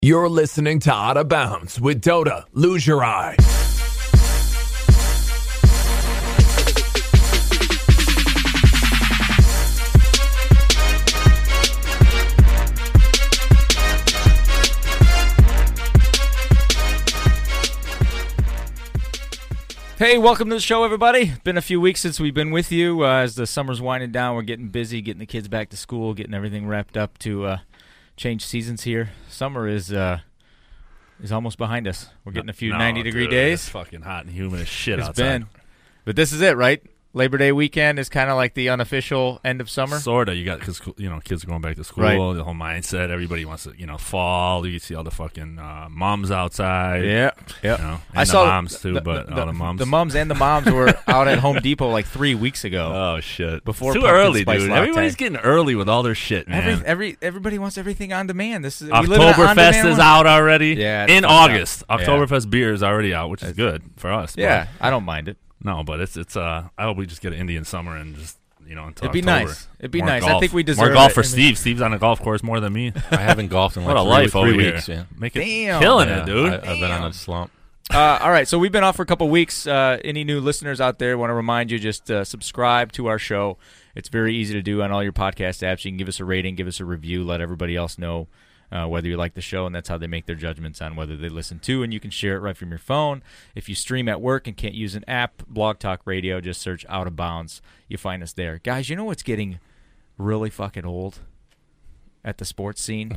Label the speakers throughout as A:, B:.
A: You're listening to Out of Bounds with Dota. Lose your eye.
B: Hey, welcome to the show, everybody. Been a few weeks since we've been with you. As the summer's winding down, we're getting busy, getting the kids back to school, getting everything wrapped up to change seasons here. Summer is almost behind us. We're getting a few 90-degree days.
C: It's fucking hot and humid as shit
B: It's
C: outside.
B: But this is it, right? Labor Day weekend is kind of like the unofficial end of summer.
C: Sorta. You got because kids are going back to school.
B: Right.
C: The whole mindset. Everybody wants to fall. You see all the fucking moms outside.
B: Yeah.
C: And
B: I
C: the
B: saw
C: moms too, but all the moms.
B: The mums and the moms were out at Home Depot like 3 weeks ago.
C: Oh shit!
B: Before
C: it's too
B: pumpkin
C: early,
B: spice
C: dude.
B: latte.
C: Everybody's getting early with all their shit, man.
B: Everybody wants everything on demand. This is we live in an
C: Oktoberfest
B: on-demand
C: is
B: one.
C: out already.
B: Yeah, it's
C: in
B: fucked up.
C: August. Oktoberfest beer is already out, which is good for us.
B: Yeah, I don't mind it.
C: No, but it's I hope we just get an Indian summer and just until
B: It'd be
C: October.
B: nice. It'd be
C: More
B: nice.
C: golf.
B: I think we deserve
C: more golf
B: it.
C: for Steve. Steve's on a golf course more than me.
D: I haven't golfed in
C: What
D: like
C: a life
D: three
C: over
D: weeks.
C: here.
D: Yeah.
C: Make it
B: Damn.
C: killing
D: Yeah,
C: it, dude.
D: I've been on a slump.
B: All right, so we've been off for a couple weeks. Any new listeners out there, want to remind you, just subscribe to our show. It's very easy to do on all your podcast apps. You can give us a rating, give us a review, let everybody else know whether you like the show, and that's how they make their judgments on whether they listen to, and you can share it right from your phone. If you stream at work and can't use an app, Blog Talk Radio, just search Out of Bounds. You find us there. Guys, you know what's getting really fucking old at the sports scene?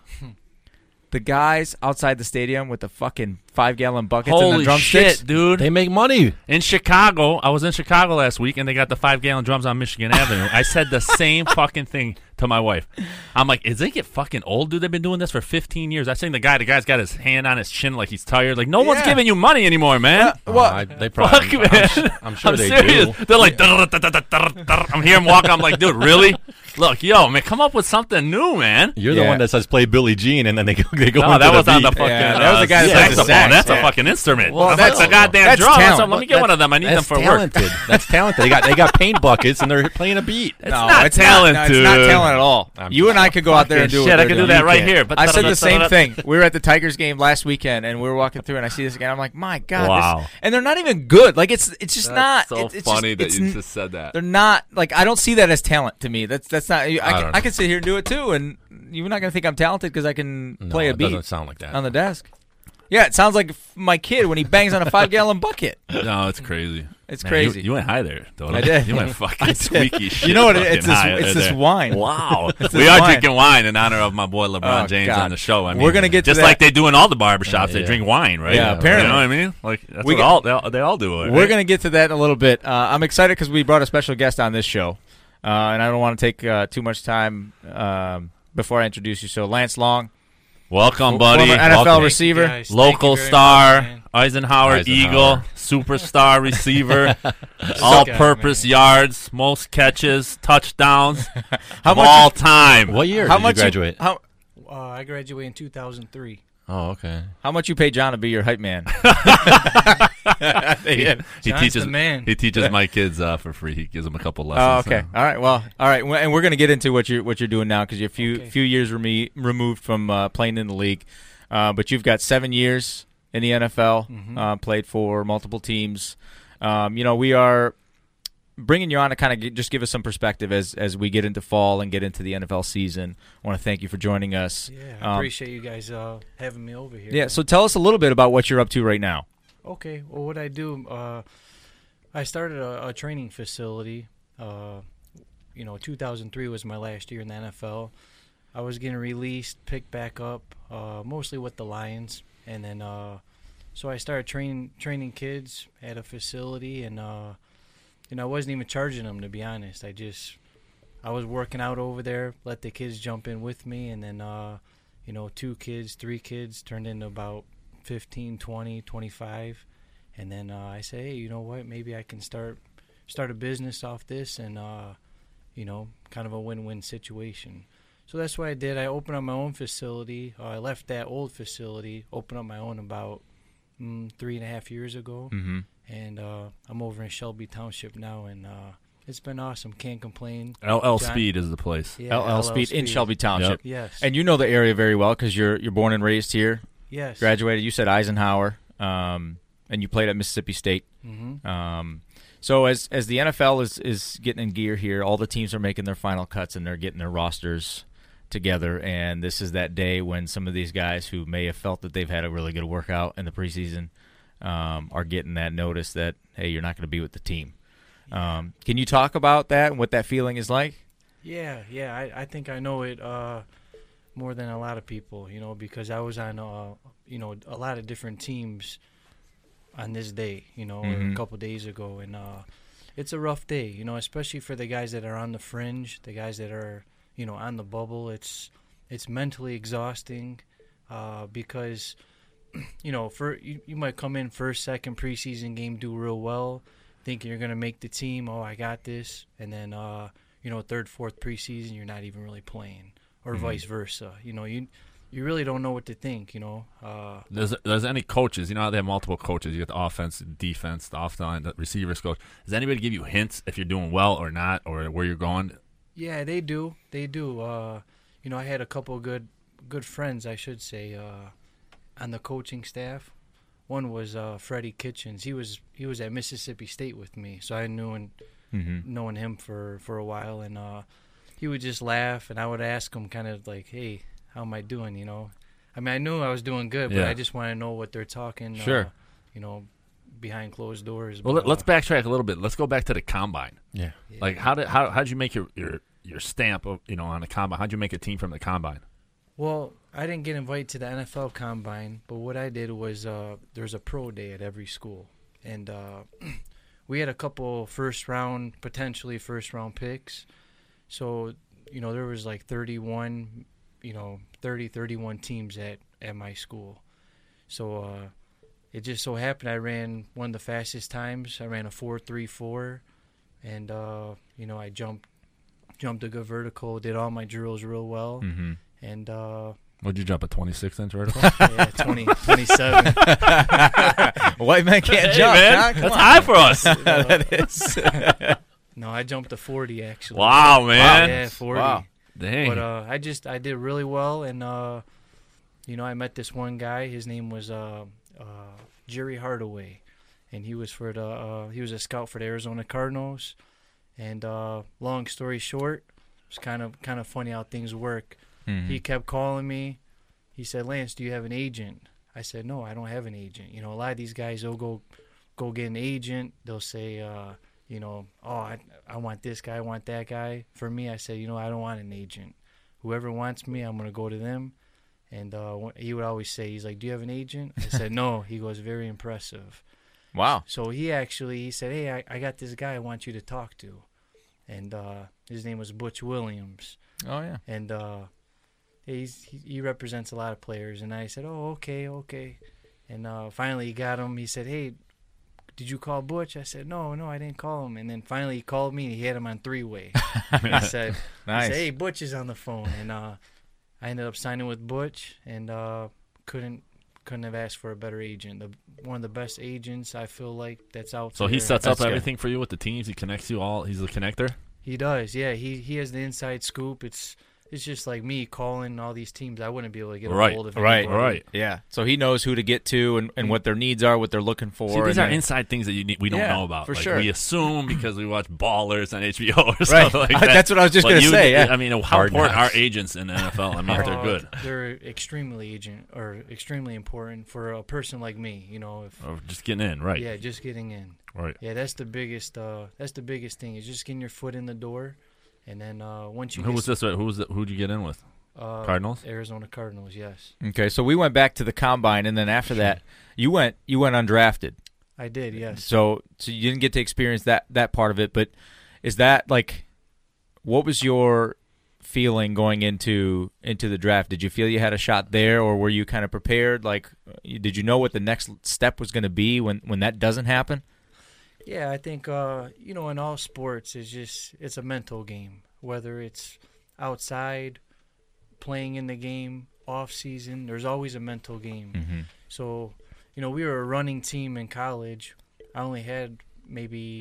B: The guys outside the stadium with the fucking 5-gallon buckets and the
C: Holy
B: drumsticks.
C: shit, dude.
D: They make money.
C: In Chicago, I was in Chicago last week, and they got the 5-gallon drums on Michigan Avenue. I said the same fucking thing to my wife. I'm like, is they get fucking old, dude? They've been doing this for 15 years. I seen the guy's got his hand on his chin like he's tired. Like, no one's giving you money anymore, man.
D: They probably.
C: Fuck, man.
D: I'm sure
C: I'm
D: they
C: serious.
D: do.
C: They're like, I'm hearing him walking. I'm like, dude, really? Look, yo, man, come up with something new, man.
D: You're the one that says play Billie Jean, and then they go.
C: No,
D: into
C: that was
D: the
C: on the
D: beat.
C: fucking
B: that was the guy that plays the
C: saxophone.
B: sax.
C: That's a
B: Yeah.
C: fucking instrument.
B: Well,
C: that's a goddamn
B: that's
C: drum.
B: talent.
C: So let me get one of them. I need them
D: That's
C: for work.
D: talented. That's talented. They got paint buckets, and they're playing a beat.
C: It's not talent,
B: no,
C: dude.
B: It's not talent at all. You and I could go out there and do it.
C: Shit, I could do that right here. But
B: I said the same thing. We were at the Tigers game last weekend, and we were walking through, and I see this again. I'm like, my God.
C: Wow.
B: And they're not even good. Like, it's just not.
E: So
B: it's
E: funny
B: just,
E: that you just said that.
B: They're not, like, I don't see that as talent to me. That's not.
D: don't
B: I
D: know.
B: can sit here and do it, too, and you're not going to think I'm talented because I can play a
D: it
B: beat
D: doesn't sound like that.
B: on the desk. Yeah, it sounds like my kid when he bangs on a 5-gallon bucket.
C: No, it's crazy.
B: It's
C: Man,
B: crazy.
C: You went high there, though.
B: I did.
C: You went fucking squeaky shit.
B: You know what?
C: fucking
B: It's this.
C: high
B: It's this
C: there.
B: wine.
C: Wow.
B: It's
C: We
B: this
C: are
B: wine.
C: drinking wine in honor of my boy LeBron
B: Oh,
C: James
B: God.
C: on the show. I mean,
B: We're gonna get to
C: just
B: that.
C: like they do in all the barbershops. They
D: Yeah.
C: drink wine, right?
B: Yeah, apparently.
C: You know what I mean? Like that's
B: We
C: what they all do. Right?
B: We're going to get to that in a little bit. I'm excited because we brought a special guest on this show, and I don't want to take too much time before I introduce you. So, Lance Long,
C: Welcome, buddy.
B: former NFL
C: Welcome.
B: receiver.
F: Guys, thank
C: Local
F: you very
C: star,
F: much, man.
C: Eisenhower Eagle, superstar receiver, all-purpose yards, most catches, touchdowns
B: How
C: of
B: much?
C: all time.
D: What year
B: How
D: did
B: much?
D: you graduate?
F: I graduated in 2003.
D: Oh, okay.
B: How much you pay John to be your hype man?
C: He
F: John's
C: teaches
F: the man.
C: He teaches my kids for free. He gives them a couple
B: Oh,
C: lessons.
B: okay. All right. Well, all right. And we're going to get into what you're doing now because you're a
F: Okay.
B: few years removed from playing in the league, but you've got 7 years in the NFL, played for multiple teams. We are bringing you on to kind of just give us some perspective as we get into fall and get into the NFL season. I want to thank you for joining us.
F: Yeah, I appreciate you guys having me over here.
B: Yeah. So tell us a little bit about what you're up to right now.
F: Okay. Well, what I do, I started a training facility. 2003 was my last year in the NFL. I was getting released, picked back up, mostly with the Lions, and then so I started training kids at a facility, and I wasn't even charging them, to be honest. I was working out over there, let the kids jump in with me, and then 2 kids, 3 kids turned into about 15, 20, 25, and then I say, hey, you know what? Maybe I can start a business off this, and kind of a win-win situation. So that's what I did. I opened up my own facility. I left that old facility, opened up my own about 3.5 years ago,
B: Mm-hmm.
F: and I'm over in Shelby Township now, and It's been awesome. Can't complain.
C: LL
F: John-
C: Speed is the place.
F: Yeah,
B: LL Speed in Shelby Township.
F: Yes.
B: And you know the area very well because you're born and raised here.
F: yes.
B: Graduated. You said Eisenhower, and you played at Mississippi State.
F: Mm-hmm.
B: So as the NFL is getting in gear here, all the teams are making their final cuts and they're getting their rosters together. And this is that day when some of these guys who may have felt that they've had a really good workout in the preseason are getting that notice that, hey, you're not going to be with the team. Can you talk about that and what that feeling is like?
F: Yeah. I think I know it more than a lot of people, because I was on, a lot of different teams on this day,
B: Mhm.
F: a couple days ago. And it's a rough day, especially for the guys that are on the fringe, the guys that are, on the bubble. It's mentally exhausting because, you might come in first, second preseason game, do real well, thinking you're going to make the team. Oh, I got this. And then, third, fourth preseason, you're not even really playing, or vice versa. You really don't know what to think,
C: There's any coaches, how they have multiple coaches. You got the offense, the defense, the offline, the receivers coach. Does anybody give you hints if you're doing well or not, or where you're going?
F: Yeah, they do. They do. I had a couple of good friends, I should say, on the coaching staff. One was Freddie Kitchens. He was at Mississippi State with me, so I knowing him for a while, and he would just laugh, and I would ask him kind of like, hey, how am I doing, I knew I was doing good, but I just want to know what they're talking,
B: Sure.
F: Behind closed doors.
C: Well,
F: But,
C: let's backtrack a little bit. Let's go back to the combine.
D: Yeah.
C: Like, how'd you make your stamp of, on the combine? How'd you make a team from the combine?
F: Well, I didn't get invited to the NFL Combine, but what I did was there's a pro day at every school, and we had a couple potentially first round picks. So, there was like 31 teams at my school. So it just so happened I ran one of the fastest times. I ran a 4.34, and I jumped a good vertical, did all my drills real well.
B: Mm-hmm.
F: And
C: What'd you jump, a 26-inch vertical?
F: yeah, 27.
B: White man can't
C: Hey,
B: jump.
C: man,
B: Huh? Come
C: that's
B: on.
C: high for us.
B: That is.
F: No, I jumped a 40 actually.
C: Wow, man.
F: Yeah, 40.
B: Wow.
C: Dang.
F: But I did really well, and I met this one guy. His name was Jerry Hardaway, and he was he was a scout for the Arizona Cardinals. And long story short, it's kind of funny how things work.
B: Mhm.
F: He kept calling me. He said, "Lance, do you have an agent?" I said, "No, I don't have an agent." A lot of these guys, they'll go get an agent. They'll say, "Oh, I want this guy, I want that guy." For me, I said, I don't want an agent. Whoever wants me, I'm gonna go to them. And he would always say, he's like, "Do you have an agent?" I said, "No." He goes, "Very impressive."
B: Wow.
F: So he said, "Hey, I got this guy I want you to talk to," and his name was Butch Williams.
B: Oh yeah.
F: And he represents a lot of players. And I said, "Oh, okay." And finally he got him. He said, "Hey, did you call Butch?" I said, No, I didn't call him." And then finally he called me, and he had him on three-way. He said,
B: Nice.
F: "Hey, Butch is on the phone." And I ended up signing with Butch, and couldn't have asked for a better agent. One of the best agents, I feel like, that's out
C: So
F: there.
C: he sets up
B: That's good.
C: everything for you with the teams. He connects you all. He's a connector.
F: He does, yeah. He has the inside scoop. It's just like me calling all these teams. I wouldn't be able to get a
C: Right,
F: hold of
B: right,
F: anybody.
C: Right.
B: Yeah. So he knows who to get to and what their needs are, what they're looking for.
C: See, these
B: and
C: are inside things that we don't
B: Yeah,
C: know about.
B: for
C: Like,
B: sure.
C: We assume because we watch Ballers on HBO or
B: Right.
C: something like that.
B: That's what I was just
C: But
B: going to
C: you-
B: say. Yeah.
C: I mean, how
D: Hard
C: important
D: knocks.
C: are agents in the NFL? I mean, they're good.
F: They're extremely important for a person like me. If
C: Or just getting in, right?
F: yeah, just getting in.
C: Right.
F: Yeah, that's the biggest. That's the biggest thing is just getting your foot in the door, and then once you
C: Who
F: get
C: was this? Who'd you get in with? Cardinals?
F: Arizona Cardinals, yes,
B: Okay. So we went back to the combine, and then after that, you went undrafted.
F: I did. Yes.
B: So you didn't get to experience that part of it. But is that like, what was your feeling going into the draft? Did you feel you had a shot there, or were you kind of prepared? Like, did you know what the next step was going to be when that doesn't happen?
F: Yeah, I think in all sports, it's a mental game. Whether it's outside, playing in the game, off season, there's always a mental game.
B: Mm-hmm.
F: So, we were a running team in college. I only had maybe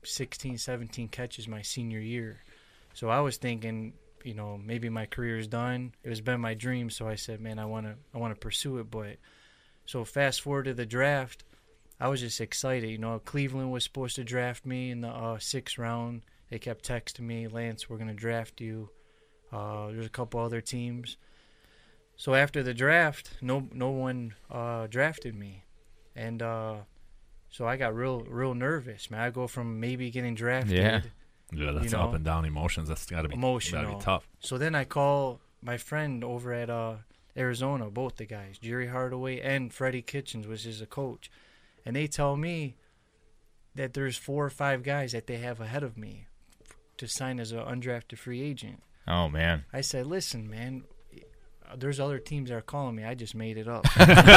F: 16, 17 catches my senior year. So I was thinking, you know, maybe my career is done. It was been my dream, so I said, man, I want to pursue it. But so fast forward to the draft, I was just excited. You know, Cleveland was supposed to draft me in the 6th round. They kept texting me, Lance, we're going to draft you. There's a couple other teams. So after the draft, no one drafted me. And so I got real nervous, man. I go from maybe getting drafted.
B: Yeah.
C: Yeah, that's up and down emotions. That's got to be
F: emotional.
C: Gotta be tough.
F: So then I call my friend over at Arizona, both the guys, Jerry Hardaway and Freddie Kitchens, which is a coach. And they tell me that there's 4 or 5 guys that they have ahead of me to sign as an undrafted free agent.
B: Oh, man.
F: I said, listen, man, there's other teams that are calling me. I just made it up.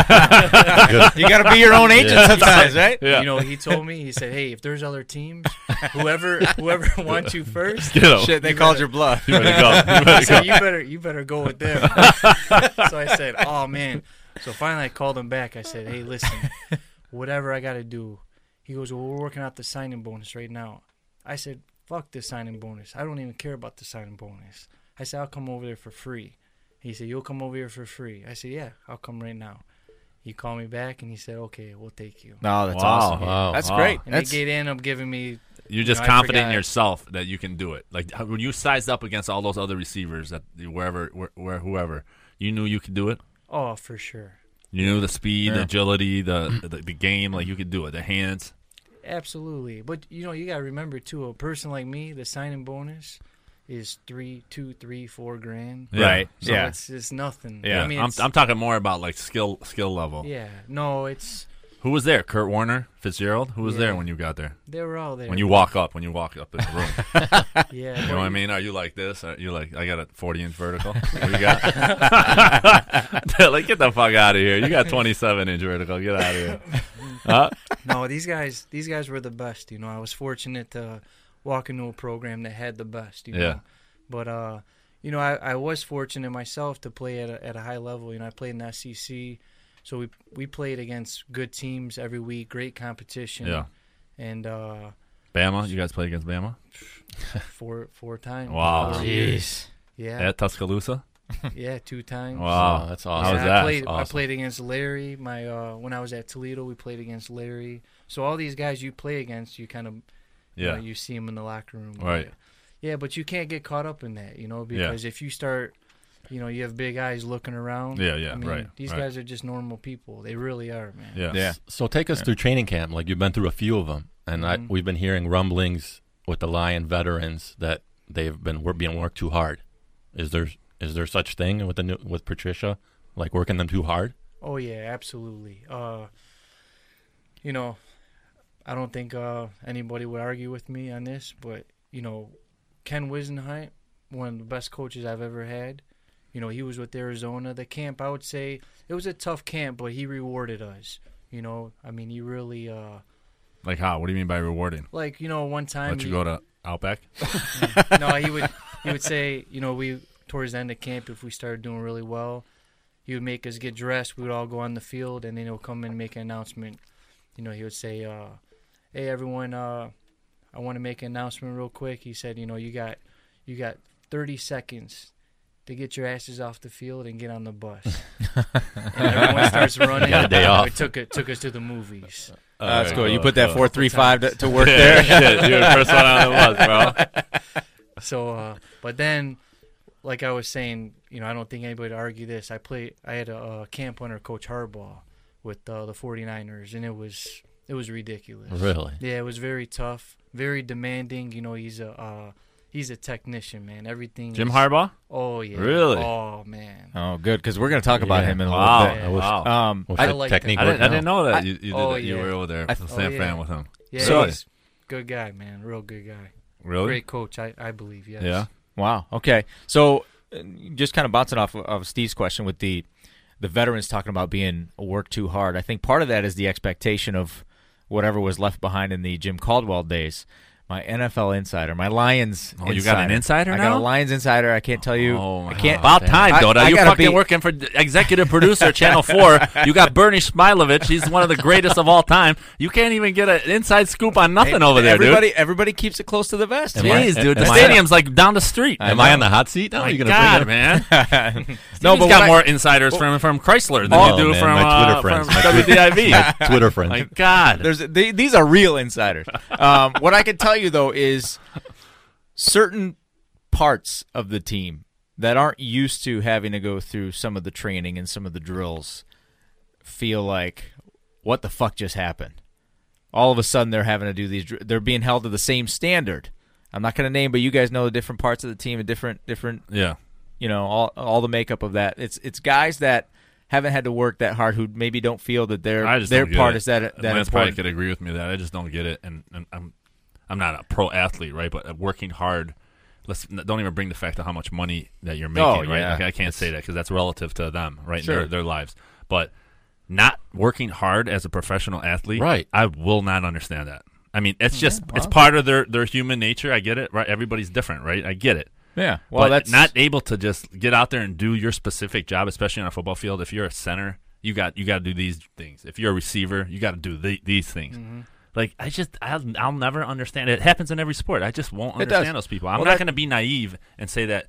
B: You got to be your own agent sometimes, right?
C: Yeah.
F: You know, he told me, he said, hey, if there's other teams, whoever wants you first,
B: Shit, they called your bluff.
C: You better go.
F: I said, you better go with them. So I said, oh, man. So finally I called him back. I said, hey, listen, whatever I got to do. He goes, well, we're working out the signing bonus right now. I said, fuck the signing bonus. I don't even care about the signing bonus. I said, I'll come over there for free. He said, you'll come over here for free. I said, yeah, I'll come right now. He called me back, and he said, okay, we'll take you.
B: No, that's
C: Wow.
B: awesome.
C: Wow.
B: That's
C: Wow.
B: great.
F: And
B: That's,
F: they ended up giving me
C: You're just
F: I
C: confident in
F: forgot.
C: yourself that you can do it. Like when you sized up against all those other receivers, that whoever, you knew you could do it.
F: Oh, for sure.
C: You knew the speed, the
B: Yeah.
C: agility, the game. Like you could do it. The hands.
F: Absolutely. But, you know, you got to remember, too, a person like me, the signing bonus is $2, $3, $4 grand.
C: Yeah.
B: Right.
F: So
B: Yeah.
F: it's nothing.
C: Yeah,
F: I mean,
C: I'm
F: it's-
C: talking more about like skill level.
F: Yeah. No, it's
C: Who was there? Kurt Warner, Fitzgerald. Who was
F: Yeah.
C: there when you got there?
F: they were all there.
C: When you walk up in the room,
F: Yeah.
C: you know what I mean? Are you like this? Are you like I got a 40-inch vertical? What you got? They're like, get the fuck out of here! You got 27-inch vertical. Get out of here! Huh?
F: No, these guys were the best. You know, I was fortunate to walk into a program that had the best. You know?
C: Yeah.
F: But you know, I was fortunate myself to play at a high level. You know, I played in the SEC, so we played against good teams every week, great competition.
C: Yeah.
F: And
C: Bama. You guys played against Bama?
F: four times.
C: Wow.
F: 4 years.
B: Jeez.
F: Yeah.
C: At Tuscaloosa?
F: Yeah, 2 times.
C: Wow,
D: Oh, that's
C: How
D: awesome.
C: was
F: Yeah,
C: that?
F: I played
D: Awesome.
F: against Larry. When I was at Toledo, we played against Larry. So all these guys you play against, you kind of
C: Yeah.
F: you see them in the locker room.
C: Right.
F: Yeah, but you can't get caught up in that, you know, because if you start, you know, you have big eyes looking around.
C: Yeah,
F: I mean,
C: right,
F: These
C: right.
F: guys are just normal people. They really are, man.
C: Yeah.
B: Yeah.
D: So take us through training camp. Like you've been through a few of them, and we've been hearing rumblings with the Lion veterans that they've been being worked too hard. Is there such thing with Patricia, like working them too hard?
F: Oh yeah, absolutely. You know, I don't think anybody would argue with me on this, but you know, Ken Wisenhunt, one of the best coaches I've ever had. You know, he was with Arizona. The camp, I would say, it was a tough camp, but he rewarded us. You know, I mean, he really,
C: Like how? What do you mean by rewarding?
F: like, you know, one time.
C: Let you go to Outback?
F: No, he would say, you know, towards the end of camp, if we started doing really well, he would make us get dressed. We would all go on the field, and then he'll come in and make an announcement. You know, he would say, hey, everyone, I want to make an announcement real quick. He said, you know, you got 30 seconds to get your asses off the field and get on the bus. And everyone starts running.
D: Got a day off.
F: It took us to the movies.
B: That's cool. You put that 4.35 to work
C: Yeah,
B: there.
C: shit, you're the first one on the bus, bro.
F: So, but then, like I was saying, you know, I don't think anybody would argue this. I had a camp under Coach Harbaugh with the 49ers, and it was ridiculous.
D: Really?
F: Yeah, it was very tough, very demanding. You know, he's a technician, man. Everything.
C: Jim
F: is-
C: Harbaugh?
F: Oh yeah.
C: Really?
F: Oh man.
B: Oh, good, because we're going to talk about
D: Yeah.
B: him in a
C: Wow.
B: little bit.
F: Yeah.
C: Wow.
D: What's
F: I
D: that
F: like
D: technique
F: that.
C: I
D: working
C: didn't
D: out?
C: know that you did
F: Oh,
C: that. You
F: yeah.
C: were over there.
B: I-
C: Same
F: yeah.
C: fan with him.
F: Yeah,
C: Really?
F: he's good guy, man. Real good guy.
C: Really?
F: Great coach, I believe. Yes.
C: Yeah.
B: Wow. Okay. So, just kind of bouncing off of Steve's question with the veterans talking about being worked too hard. I think part of that is the expectation of whatever was left behind in the Jim Caldwell days. My NFL insider, my Lions.
C: Oh, you got an insider
B: I
C: now?
B: got a Lions insider. I can't tell you.
C: Oh,
B: I can't.
C: About time, Dota.
B: I
C: You're
B: gotta
C: fucking
B: be-
C: working for executive producer at Channel 4. You got Bernie Smilovich. He's one of the greatest of all time. You can't even get an inside scoop on nothing over there,
B: Everybody keeps it close to the vest.
D: Am
B: man.
C: Jeez, dude. The
D: am I-
C: stadium's like down the street.
D: Am I on the hot seat now?
C: Oh, my
D: Are you gonna
C: God,
D: bring it up?
C: man.
B: No,
C: Steven's
B: but
C: got
B: what
C: more insiders from Chrysler than
D: Oh,
C: you do
D: man,
C: from,
D: my Twitter friends.
C: from
D: My Twitter-
C: WDIV.
D: My Twitter friends.
C: My God.
B: These are real insiders. What I can tell you though is certain parts of the team that aren't used to having to go through some of the training and some of the drills feel like, what the fuck just happened? All of a sudden they're having to do these. They're being held to the same standard. I'm not going to name, but you guys know the different parts of the team and different.
C: Yeah.
B: You know, all the makeup of that. It's guys that haven't had to work that hard who maybe don't feel that their part is that
C: Lance probably
B: important.
C: could agree with me that I just don't get it, and I'm not a pro athlete, right? But working hard. Don't even bring the fact of how much money that you're making,
B: Oh,
C: right?
B: yeah.
C: Like, I can't say that because that's relative to them, right?
B: Sure.
C: Their lives, but not working hard as a professional athlete,
D: Right.
C: I will not understand that. I mean, it's just it's part of their human nature. I get it, right? Everybody's different, right? I get it.
B: Yeah, well,
C: But
B: that's
C: not able to just get out there and do your specific job, especially on a football field. If you're a center, you got to do these things. If you're a receiver, you got to do these things.
B: Mm-hmm.
C: Like I'll never understand it. It happens in every sport. I just won't
B: It does.
C: understand those people. I'm
B: Well,
C: not
B: that-
C: going to be naive and say that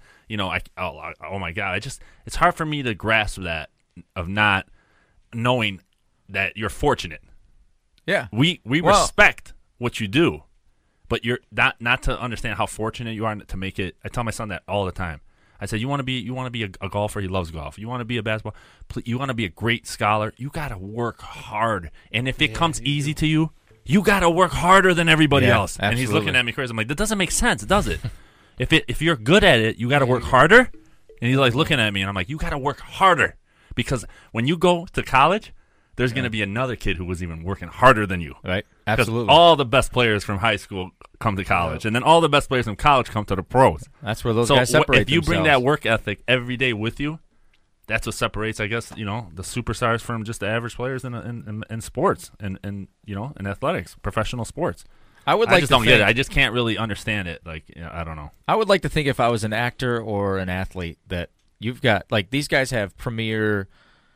C: oh my God. It's hard for me to grasp that of not knowing that you're fortunate.
B: yeah.
C: We
B: Well-
C: respect what you do, but you're not to understand how fortunate you are to make it. I tell my son that all the time. I said, you want to be a golfer. He loves golf. You want to be a basketball. You want to be a great scholar. You got to work hard. And if it comes easy to you, you got to work harder than everybody
B: Yeah,
C: else. And he's
B: absolutely.
C: looking at me crazy. I'm like, that doesn't make sense, does it? If you're good at it, you got to work harder. And he's like looking at me, and I'm like, you got to work harder because when you go to college, there's going to be another kid who was even working harder than you.
B: Right.
C: 'Cause
B: Absolutely.
C: all the best players from high school come to college, and then all the best players from college come to the pros.
B: That's where those
C: So
B: guys separate
C: if you bring
B: themselves.
C: that work ethic every day with you, that's what separates, I guess, the superstars from just the average players in sports and in athletics, professional sports.
B: I would
C: I
B: like
C: just
B: to
C: don't get it.
B: think-
C: I just can't really understand it. Like, I don't know.
B: I would like to think if I was an actor or an athlete that you've got like these guys have premier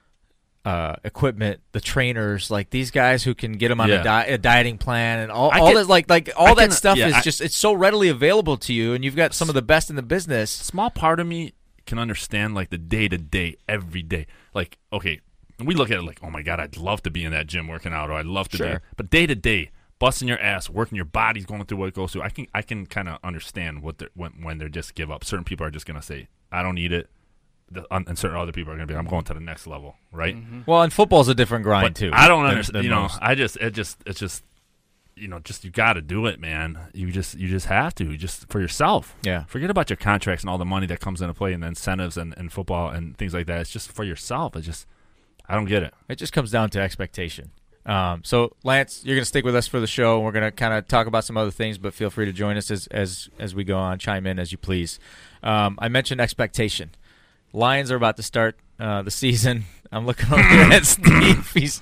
B: equipment, the trainers, like these guys who can get them on
C: Yeah.
B: a dieting plan and all
C: I
B: that
C: I
B: that
C: can-
B: stuff
C: yeah,
B: is
C: I-
B: just it's so readily available to you, and you've got some of the best in the business.
C: Small part of me can understand like the day-to-day, every day. Like, okay, we look at it like, oh my God, I'd love to be in that gym working out, or I'd love to be.
B: Sure.
C: But day-to-day, busting your ass, working your body's going through what it goes through. I can kind of understand when they're just give up. Certain people are just going to say, I don't need it. And certain other people are going to be, I'm going to the next level, right?
B: Well, and football's a different grind
C: But
B: too.
C: I don't
B: than-
C: understand.
B: than most.
C: It's just you got to do it, man. You just have to, just for yourself.
B: Yeah.
C: Forget about your contracts and all the money that comes into play and the incentives and football and things like that. It's just for yourself. I don't get it.
B: It just comes down to expectation. So, Lance, you're going to stick with us for the show, and we're going to kind of talk about some other things, but feel free to join us as we go on. Chime in as you please. I mentioned expectation. Lions are about to start the season. I'm looking over at Steve. You've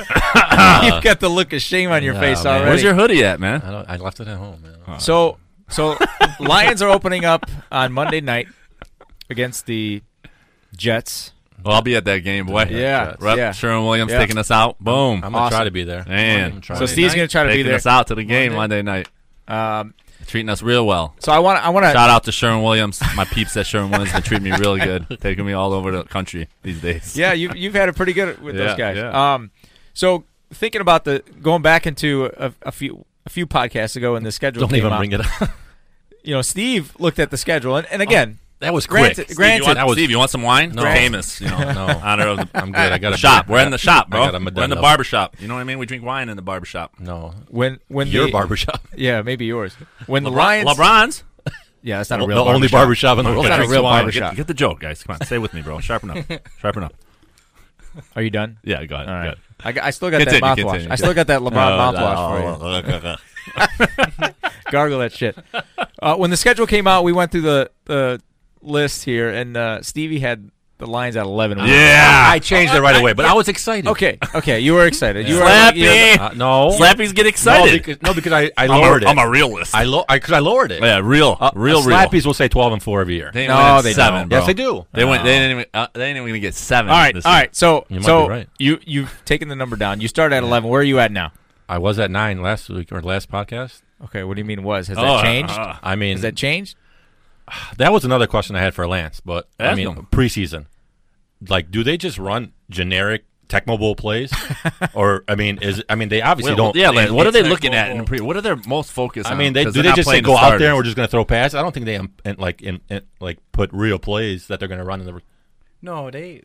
B: got the look of shame on your
D: Yeah,
B: face
D: man.
B: already.
C: Where's your hoodie at, man?
D: I left it at home, man.
B: So Lions are opening up on Monday night against the Jets.
C: Well, I'll be at that game, boy.
B: Yeah,
C: Rep
B: yeah.
C: Sherwin-Williams
B: Yeah.
C: taking us out. Boom.
D: I'm gonna
B: Awesome.
D: try to be there.
C: Man.
D: I'm trying
B: So
D: to-
B: Steve's going to try to be
C: Taking
B: there.
C: us out to the game Monday night. Treating us real well.
B: So I want to.
C: Shout out to Sherwin-Williams. My peeps at Sherwin-Williams been treating me really good. Taking me all over the country these days.
B: Yeah, you've had it pretty good with those
C: Yeah,
B: guys.
C: yeah.
B: So thinking about going back into a few podcasts ago, and the schedule
D: Don't
B: came
D: even
B: out,
D: bring it up.
B: Steve looked at the schedule, and again,
D: That was quick.
B: Granted,
C: Steve, you want some wine?
D: No.
C: Famous,
D: No.
C: honor of the
D: I'm good. I got
C: the
D: a
C: shop.
D: beer.
C: We're in the shop, bro.
D: I got a
C: We're in
D: Medina.
C: the barber shop. You know what I mean? We drink wine in the barber shop.
D: No,
B: when
D: your
B: the,
D: barbershop.
B: yeah, maybe yours. When the Lions,
C: LeBron's.
B: yeah, that's not a
D: The
B: real
D: only barbershop in the world.
B: It's not a
D: that drinks
B: real
D: wine.
B: barbershop.
C: Get the joke, guys. Come on, stay with me, bro. Sharpen up. Sharpen up.
B: Are you done?
C: Yeah, go ahead.
B: All right.
C: Go ahead.
B: I still got
C: Continue,
B: that mouthwash.
C: continue.
B: I still got that LeBron mouthwash for you. Gargle that shit. When the schedule came out, we went through the list here, and Stevie had the Lions at 11.
C: Yeah.
D: I changed it right away, but I was excited.
B: Okay, you were excited. You were
C: Slappy.
D: No.
C: Slappies get
D: No,
C: excited.
D: because I lowered it.
C: I'm a realist.
D: I lowered it.
C: Yeah, real.
D: Slappies will say 12-4 every year.
C: They
B: No,
C: win at
B: they
C: 7,
B: don't.
C: bro.
D: Yes, they do.
C: They went. They didn't even going to get 7.
B: All right,
C: this
B: all
C: year.
B: right. So,
D: You might be right.
B: you've taken the number down. You started at 11. Where are you at now?
D: I was at 9 last week or last podcast.
B: Okay, what do you mean was? Has that changed?
D: I mean,
B: Has that changed?
D: that was another question I had for Lance, but I
C: Ask
D: mean,
C: him.
D: preseason. Like, do they just run generic Tecmo Bowl plays? Or, I mean, they obviously don't.
C: Yeah, Lance, what are they
F: it's
C: looking
F: like
C: at? What are they most focused on?
D: I mean,
C: 'Cause
D: do
C: they're
D: they
C: not
D: just say
C: playing
D: go
C: the
D: out there and
C: starters.
D: we're just going to throw passes? I don't think they put real plays that they're going to run in the.
F: No, they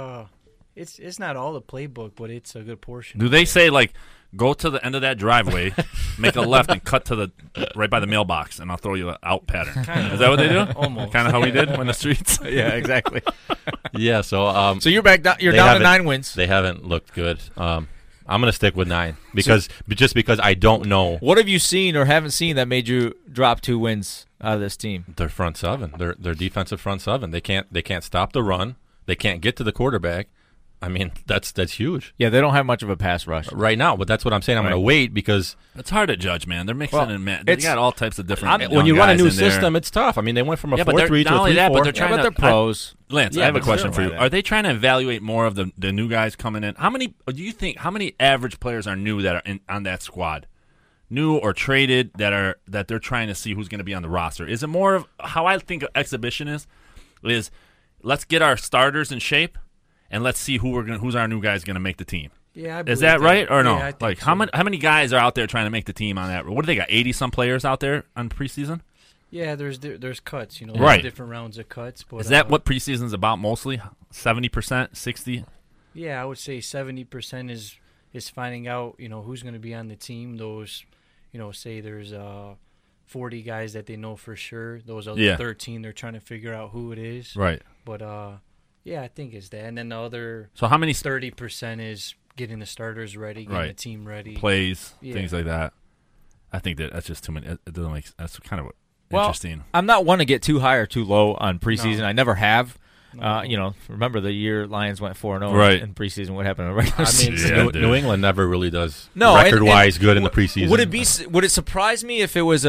F: it's not all the playbook, but it's a good portion.
C: Do they say like go to the end of that driveway, make a left, and cut to the right by the mailbox, and I'll throw you an out pattern?
F: Kinda.
C: Is that what they do?
F: Almost.
C: Kind of how we did when the streets.
B: Yeah, exactly.
D: Yeah, so
B: So you're back down. You're
D: They
B: down to
D: haven't-
B: 9 wins.
D: they haven't looked good. I'm going to stick with 9 because I don't know
B: What have you seen or haven't seen that made you drop 2 wins out of this team?
D: their front seven, their defensive front seven. They can't stop the run. They can't get to the quarterback. I mean, that's huge
B: Yeah, they don't have much of a pass rush.
D: right now. But that's what I'm saying. I'm going to wait because
C: It's hard to judge, man. They're mixing
B: Well,
C: and they
B: it's-
C: got all types of different.
D: when you
C: young
D: run a
C: guys
D: new
C: in there.
D: system, it's tough. I mean, they went from a
C: Yeah, but they're
D: 4-3 to
C: not
D: a
C: only that, but
D: 3-4.
C: they're
B: Yeah,
C: trying
B: but
C: to.
B: they're pros.
C: Lance,
D: Yeah,
C: I have a
D: but
C: question
D: still.
C: for you. Are they trying to evaluate more of the new guys coming in? How many do you think? How many average players are new that are on that squad, new or traded that they're trying to see who's going to be on the roster? Is it more of how I think exhibition is let's get our starters in shape and let's see who's our new guys going to make the team.
F: Yeah, I
C: Is
F: believe
C: that right or no?
F: Yeah, I think
C: Like
F: so.
C: how many guys are out there trying to make the team on that? What do they got? 80 some players out there on preseason.
F: Yeah, there's cuts. You know,
C: Right.
F: there's different rounds of cuts. But
C: Is that what preseason's about mostly? 70%, 60?
F: Yeah, I would say 70% is finding out. You know, who's going to be on the team. Those, you know, say there's 40 guys that they know for sure. Those other
C: Yeah.
F: 13, they're trying to figure out who it is.
C: Right.
F: But yeah, I think it's that. And then the other
C: So how many
F: 30% is getting the starters ready, getting
C: Right.
F: the team ready.
C: plays,
F: Yeah.
C: things like that? I think that's just too many. It doesn't make. That's kind of
B: Well,
C: interesting.
B: I'm not one to get too high or too low on preseason.
F: No.
B: I never have.
F: No.
B: You know, remember the year Lions went 4-0
C: Right.
B: in preseason? What happened in the regular
D: I mean,
B: season?
C: Yeah,
D: New,
C: dude.
D: New England never really does
B: No, and-
D: record-wise good in the
B: w-
D: preseason.
B: Would it surprise me if it was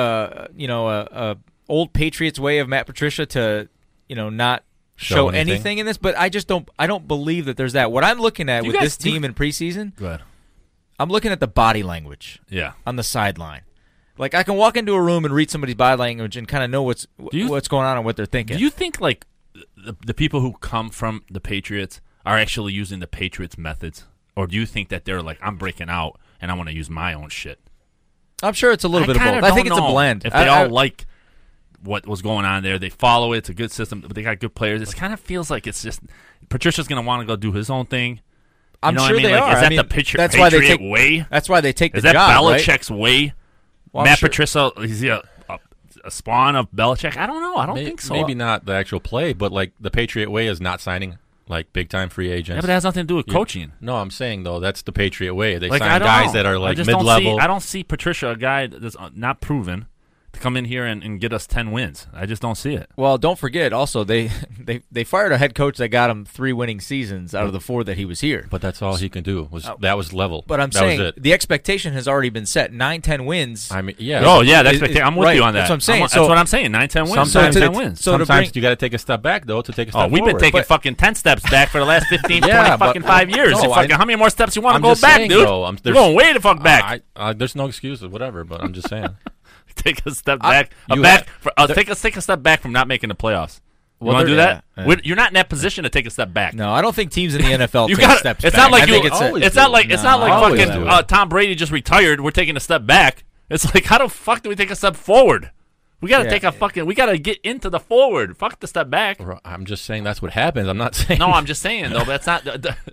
B: a old Patriots way of Matt Patricia to not show anything in this? But I don't believe that there's that. What I'm looking at
C: You
B: with
C: guys-
B: this team in preseason,
C: Go ahead.
B: I'm looking at the body language
C: Yeah.
B: on the sideline. Like I can walk into a room and read somebody's body language and kind of know what's
C: you-
B: going on and what they're thinking.
C: Do you think like the people who come from the Patriots are actually using the Patriots methods, or do you think that they're like, I'm breaking out and I want to use my own shit?
B: I'm sure it's a little bit of
C: kinda
B: both. I think
C: don't
B: it's a
C: know
B: blend.
C: If they all like what was going on there, they follow it. It's a good system, but they got good players. It kind of feels like it's just Patricia's going to want to go do his own thing.
B: I'm
C: You know
B: sure
C: what I mean?
B: they
C: Like,
B: are.
C: Is that
B: I mean,
C: the Patriot
B: that's why they take
C: way?
B: That's why they take
C: Is
B: the
C: that
B: job, right?
C: Belichick's way?
B: Well, I'm
C: Matt
B: sure-
C: Patricia, is he a spawn of Belichick? I don't know. I don't think so.
D: Maybe not the actual play, but like the Patriot way is not signing like big-time free agents.
C: Yeah, but that has nothing to do with coaching.
D: No, I'm saying though that's the Patriot way. They
C: Like, I
D: sign
C: don't
D: guys
C: know.
D: that are
C: I
D: like
C: just
D: mid-level.
C: I don't see Patricia, a guy that's not proven, to come in here and get us 10 wins. I just don't see it.
B: Well, don't forget also they fired a head coach that got him 3 winning seasons out of the 4 that he was here.
D: But that's all he can do. That was level.
B: But I'm
D: that
B: saying
D: was it.
B: the expectation has already been set. 9-10 wins.
D: I mean, yeah.
C: Oh, yeah, that's
B: is-
C: I'm with
B: right,
C: you on that.
B: that's what I'm saying.
C: That's
B: So-
C: what I'm saying. 9-10 wins.
D: Sometimes
C: 9-10
B: to-
C: wins.
B: so to
D: Sometimes
B: bring-
D: you got to take a step back though to take a step
C: Oh, we've been
D: forward.
C: taking
D: But-
C: fucking 10 steps back for the last 15, 20
D: Yeah, but-
C: fucking 5 years.
D: no,
C: You fucking,
D: I-
C: how many more steps you want to
D: I'm
C: go
D: just
C: back,
D: saying,
C: dude?
D: though,
C: You're
D: there's-
C: going way the fuck back.
D: There's no excuses, whatever. But I'm just saying.
C: Take a step back. Take a step back from not making the playoffs. You
B: Well,
C: want to do
B: they're-
C: that?
B: yeah.
C: You're not in that position to take a step back.
B: No, I don't think teams in the NFL
C: You
B: take
C: got
B: steps
C: It's
B: back.
C: not like
B: I think
C: you.
B: it's a-
D: always
C: It's not
D: do.
C: like it's not like
D: always
C: fucking
D: do it.
C: Tom Brady just retired. We're taking a step back. It's like, how the fuck do we take a step forward? We got to
B: Yeah.
C: take a fucking. We got to get into the forward. Fuck the step back.
D: I'm just saying that's what happens. I'm not saying.
C: No, I'm just saying though. That's not.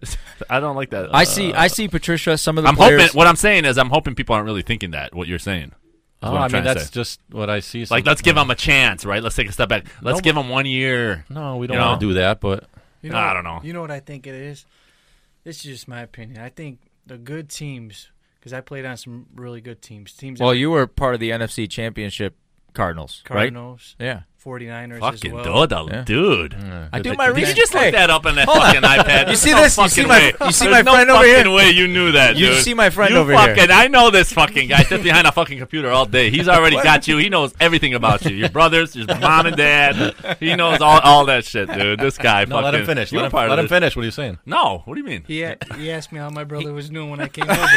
C: I don't like that.
B: I see Patricia. Some of the
C: I'm
B: players.
C: hoping. What I'm saying is, I'm hoping people aren't really thinking that. What you're saying.
D: Oh,
C: what I'm
D: I mean
C: trying to
D: that's
C: say.
D: just what I see.
C: Like, let's give them a chance, right? Let's take a step back. Let's
D: No,
C: give them 1 year.
D: No, we don't
C: You
D: want
C: know?
D: to do that. But
F: You
C: I don't know.
F: You know what I think it is? This is just my opinion. I think the good teams, because I played on some really good teams.
B: Well, you were part of the NFC Championship Cardinals, right?
F: Cardinals,
B: Yeah.
F: 49ers
C: Fucking
F: as well.
B: Yeah.
C: dude.
B: I do
D: Did
B: my
C: Did you
B: research.
C: just look
B: Hey,
C: that up on that
B: hold on.
C: fucking iPad?
B: You see
C: There's
B: this?
C: no
B: You see
C: fucking
B: my-
C: way.
B: you see
C: There's
B: my
C: no
B: friend over here?
C: fucking way you knew that,
B: You
C: dude.
B: see my friend
C: You
B: over here.
C: fucking, I know this fucking guy sits behind a fucking computer all day. He's already got you. He knows everything about you. Your brothers, your mom and dad. He knows all that shit, dude. This guy
D: No,
C: fucking.
D: let him finish.
C: You were
D: Let
C: part
D: him
C: of this.
D: finish. What are you saying?
C: No, what do you mean?
F: He asked me how my brother was doing when I came over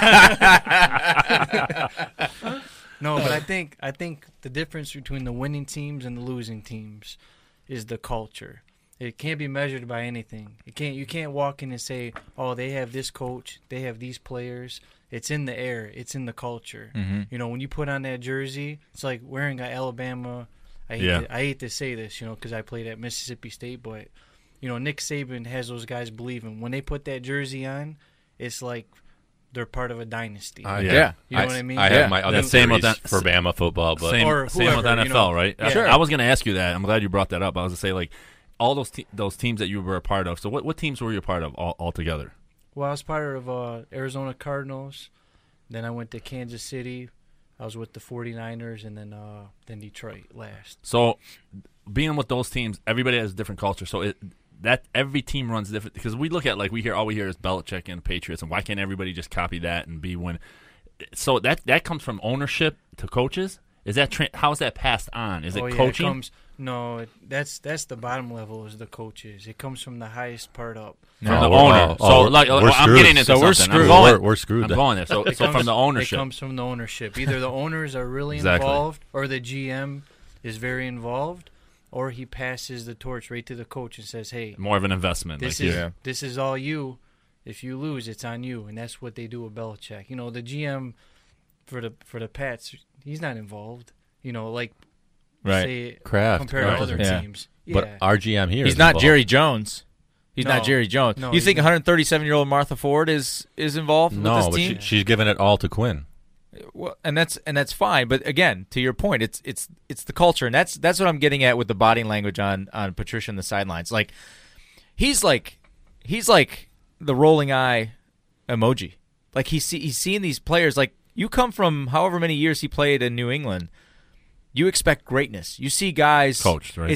F: here. No, but I think the difference between the winning teams and the losing teams is the culture. It can't be measured by anything. You can't walk in and say, "Oh, they have this coach, they have these players." It's in the air. It's in the culture.
B: Mm-hmm.
F: You know, when you put on that jersey, it's like wearing an Alabama. I hate to say this, you know, because I played at Mississippi State, but you know, Nick Saban has those guys believing when they put that jersey on, it's like they're part of a dynasty.
B: Yeah.
F: You know what I mean?
D: I
B: Yeah.
D: have my other
C: That's same with
D: theories
C: that-
D: for Bama football, but
C: Same,
F: Or
C: same with
F: whoever,
C: NFL,
F: you know.
C: right?
F: Yeah.
B: Sure.
C: I was going to ask you that. I'm glad you brought that up. I was going to say, like, all those teams that you were a part of. So what teams were you a part of all together?
F: Well, I was part of Arizona Cardinals. Then I went to Kansas City. I was with the 49ers, and then Detroit last.
C: So being with those teams, everybody has a different culture. So that every team runs different, because we look at, like, all we hear is Belichick and the Patriots, and why can't everybody just copy that and be one? So that comes from ownership to coaches. Is that how is that passed on? Is it coaching?
F: That's the bottom level is the coaches. It comes from the highest part up.
C: From the owner. I'm getting into
B: So we're
C: something.
B: screwed.
D: We're screwed.
C: I'm going there. So from the ownership.
F: It comes from the ownership. Either the owners are really
C: Exactly.
F: involved, or the GM is very involved, or he passes the torch right to the coach and says, "Hey,
C: More of an investment.
F: this
C: like,
F: is this is all you. If you lose, it's on you." And that's what they do with Belichick. You know, the GM for the Pats, he's not involved. You know, like
B: Right.
F: say
D: Kraft.
F: compared
D: Kraft
F: to other
D: is-
B: Yeah.
F: teams.
D: But
F: Yeah.
D: our GM here
B: He's
D: is
B: not
D: involved.
B: Jerry Jones. He's not
F: No.
B: Jerry Jones.
F: No,
B: You
F: he's
B: think
F: not.
B: 137-year-old Martha Ford is involved with
D: No,
B: this
D: but
B: team?
D: she's giving it all to Quinn.
B: Well, and that's fine. But again, to your point, it's the culture, and that's what I'm getting at with the body language on Patricia on the sidelines. Like he's like the rolling eye emoji. Like he's seeing these players. Like you come from however many years he played in New England, you expect greatness. You see guys
C: Coached, right?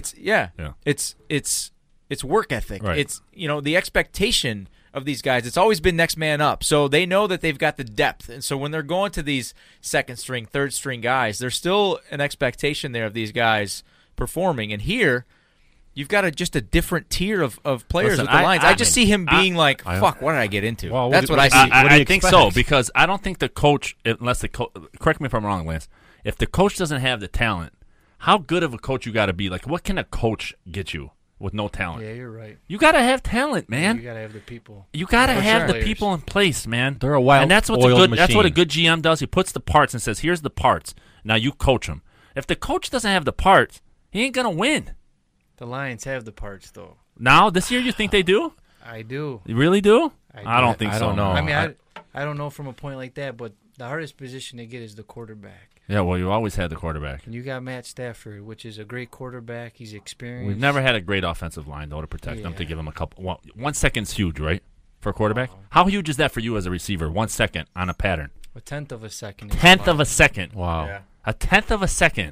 B: It's work ethic.
C: Right.
B: It's the expectation of these guys. It's always been next man up. So they know that they've got the depth. And so when they're going to these second string, third string guys, there's still an expectation there of these guys performing. And here, you've got just a different tier of players
C: Listen,
B: with the lines. I just see him
C: I-
B: being like, fuck, what did I get into?
D: Well,
B: That's what I see.
D: what do you
C: I think so,
D: expect?
C: because I don't think the coach, unless the correct me if I'm wrong, Lance, if the coach doesn't have the talent, how good of a coach you got to be? Like, what can a coach get you with no talent?
F: Yeah, you're right.
C: You got to have talent, man.
F: You gotta have the people.
C: You got to
F: For
C: have
F: sure.
C: the people in place, man.
D: They're a wild
C: and that's what
D: oiled
C: that's what a
D: machine.
C: good GM does. He puts the parts and says, "Here's the parts. Now you coach them." If the coach doesn't have the parts, he ain't gonna win.
F: The Lions have the parts, though.
C: Now this year, you think they do?
F: I do.
C: You really do?
F: I
C: I don't think
D: I
C: so.
D: don't know.
F: I mean, I don't know from a point like that, but the hardest position to get is the quarterback.
C: Yeah, well, you always had the quarterback.
F: And you got Matt Stafford, which is a great quarterback. He's experienced.
C: We've never had a great offensive line, though, to protect them, to
F: Yeah.
C: give them a couple. 1 second's huge, right? For a quarterback? How huge is that for you as a receiver? 1 second on a pattern.
F: A tenth of a second. is
C: Tenth of
F: fine.
C: a second.
D: Wow.
B: Yeah.
C: A tenth of a second,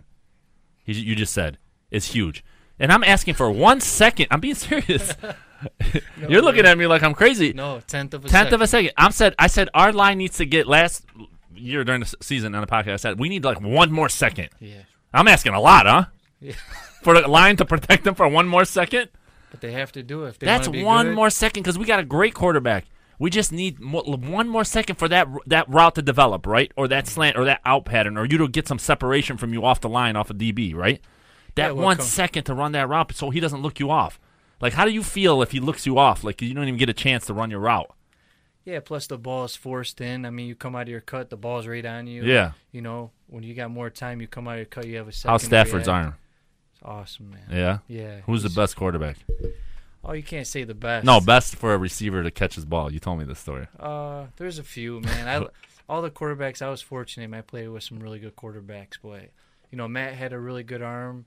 C: you just said, is huge. And I'm asking for 1 second. I'm being serious.
F: No,
C: You're looking at me like I'm crazy.
F: No, tenth of a
C: Tenth
F: second.
C: of a second. I said our line needs to get last year during the season on the podcast. I said we need like 1 more second.
F: Yeah.
C: I'm asking a lot, huh?
F: Yeah.
C: For the line to protect them for 1 more second?
F: But they have to do it if they
C: That's
F: wanna be
C: 1
F: good.
C: more second because we got a great quarterback. We just need 1 more second for that route to develop, right? Or that slant or that out pattern, or you to get some separation from you off the line, off of DB, right?
F: Yeah,
C: That
F: well,
C: 1
F: come-
C: second to run that route so he doesn't look you off. Like, how do you feel if he looks you off? Like, you don't even get a chance to run your route.
F: Yeah, plus the ball is forced in. I mean, you come out of your cut, the ball's right on you.
C: Yeah.
F: You know, when you got more time, you come out of your cut, you have a second.
C: How's
F: to
C: Stafford's
F: react.
C: arm?
F: It's awesome, man.
C: Yeah?
F: Yeah.
C: Who's the
F: he's-
C: best quarterback?
F: Oh, you can't say the best.
C: No, best for a receiver to catch his ball. You told me this story.
F: There's a few, man. All the quarterbacks, I was fortunate. I played with some really good quarterbacks, but you know, Matt had a really good arm,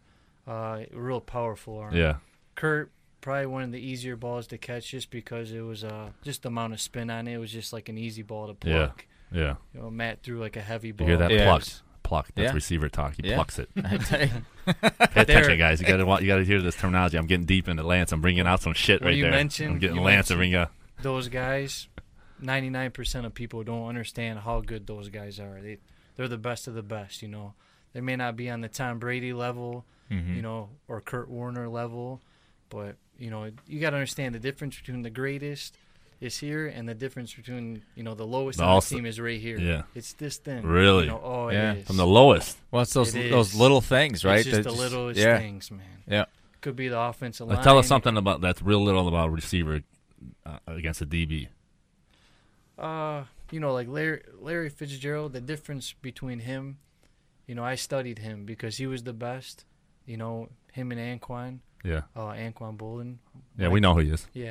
F: a real powerful arm.
C: Yeah.
F: Kurt, probably one of the easier balls to catch, just because it was just the amount of spin on it. It was just like an easy ball to
C: Yeah.
F: pluck.
C: Yeah.
F: You know, Matt threw like a heavy
C: You
F: ball.
C: hear that?
B: Yeah.
C: Plucked. pluck. That's
B: Yeah.
C: receiver talk. He
B: Yeah.
C: plucks it.
B: I tell you.
C: Pay attention, guys. You gotta hear this terminology. I'm getting deep into Lance. I'm bringing out some shit
F: Well,
C: right
F: you
C: there.
F: mentioned-
C: I'm getting
F: you
C: Lance to
F: mentioned-
C: bring up.
F: Those guys, 99% of people don't understand how good those guys are. They're the best of the best, you know. They may not be on the Tom Brady level, you know, or Kurt Warner level, but, you know, you got to understand the difference between the greatest is here and the difference between, you know, the lowest on the team is right here.
C: Yeah.
F: It's this thin.
C: Really?
F: You know, oh,
B: Yeah.
F: it is.
C: From the lowest.
B: Well, it's those
F: It
B: those
F: is.
B: little things, right?
F: It's just
B: That
F: the littlest
B: yeah.
F: things, man.
B: Yeah.
F: Could be the offensive line.
C: Tell us something about that's real little about a receiver against a DB.
F: You know, like Larry Fitzgerald, the difference between him, you know, I studied him because he was the best. You know, him and Anquan,
C: Yeah.
F: Anquan Bolden.
C: Yeah, we know who he is.
F: Yeah.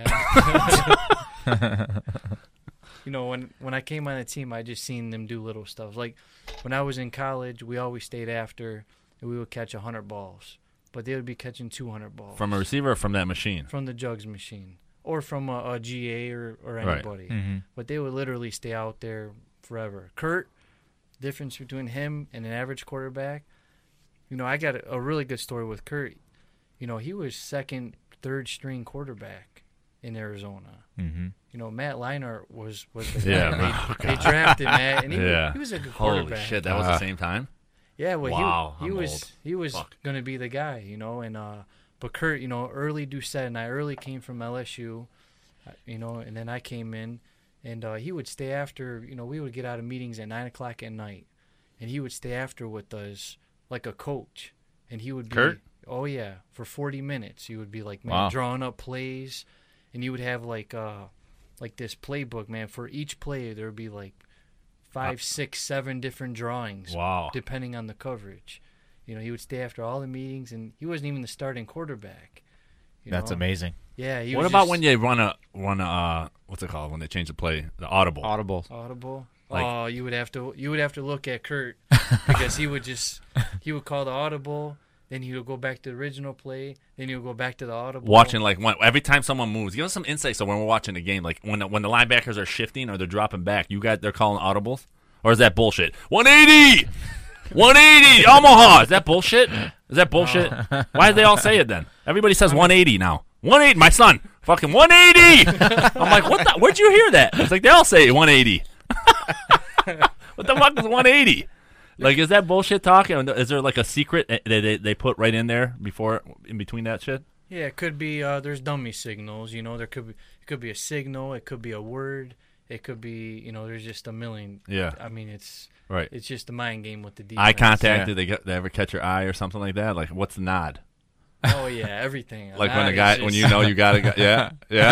F: You know, when I came on the team, I just seen them do little stuff. Like when I was in college, we always stayed after, and we would catch 100 balls, but they would be catching 200 balls
C: From a receiver or from that machine?
F: from the jugs machine or from a GA or
C: Right.
F: anybody.
B: Mm-hmm.
F: But they would literally stay out there forever. Kurt, difference between him and an average quarterback. You know, I got a really good story with Kurt. You know, he was second, third string quarterback in Arizona.
B: Mm-hmm.
F: You know, Matt Leinart was the guy.
C: Yeah, man.
F: They drafted Matt, and
C: Yeah.
F: he was a good
C: Holy
F: quarterback.
C: shit, that was the same time?
F: Yeah, well,
C: Wow,
F: he
C: I'm
F: was
C: old.
F: he was
C: Fuck.
F: going to be the guy, you know. And but Kurt, you know, early Doucette and I early came from LSU, you know, and then I came in, and he would stay after. You know, we would get out of meetings at 9:00 at night, and he would stay after with us like a coach, and he would be.
C: Kurt?
F: Oh yeah, for 40 minutes, he would be like, man,
B: Wow.
F: drawing up plays, and you would have like this playbook, man. For each play, there would be like 5, 6, 7 different drawings
C: Wow.
F: depending on the coverage. You know, he would stay after all the meetings, and he wasn't even the starting quarterback. You
B: That's
F: know?
B: amazing.
F: Yeah. He
C: What
F: was
C: about
F: just
C: when you run a what's it called when they change the play? The audible.
B: Audible.
F: audible?
C: Like-
F: Oh, you would have to look at Kurt because he would call the audible, then he would go back to the original play, then he would go back to the audible.
C: Watching like every time someone moves, give us some insight. So when we're watching the game, like when the linebackers are shifting or they're dropping back, they're calling audibles, or is that bullshit? 180, 180, Omaha. Is that bullshit? Is that bullshit? Why did they all say it then? Everybody says 180 now. 180, my son, fucking 180. I'm like, what the? Where'd you hear that? It's like they all say 180. What the fuck is 180? Like, is that bullshit talk? Is there like a secret that they put right in there in between that shit?
F: Yeah, it could be. There's dummy signals. You know, it could be a signal. It could be a word. It could be. You know, there's just a million.
C: Yeah.
F: I mean, it's
C: Right.
F: It's just a mind game with the defense.
C: Eye contact.
B: Yeah.
C: Did they ever catch your eye or something like that? Like, what's the nod?
F: Oh yeah, everything.
C: Like when
F: That
C: a
F: is
C: guy,
F: just-
C: when you know you gotta go, yeah.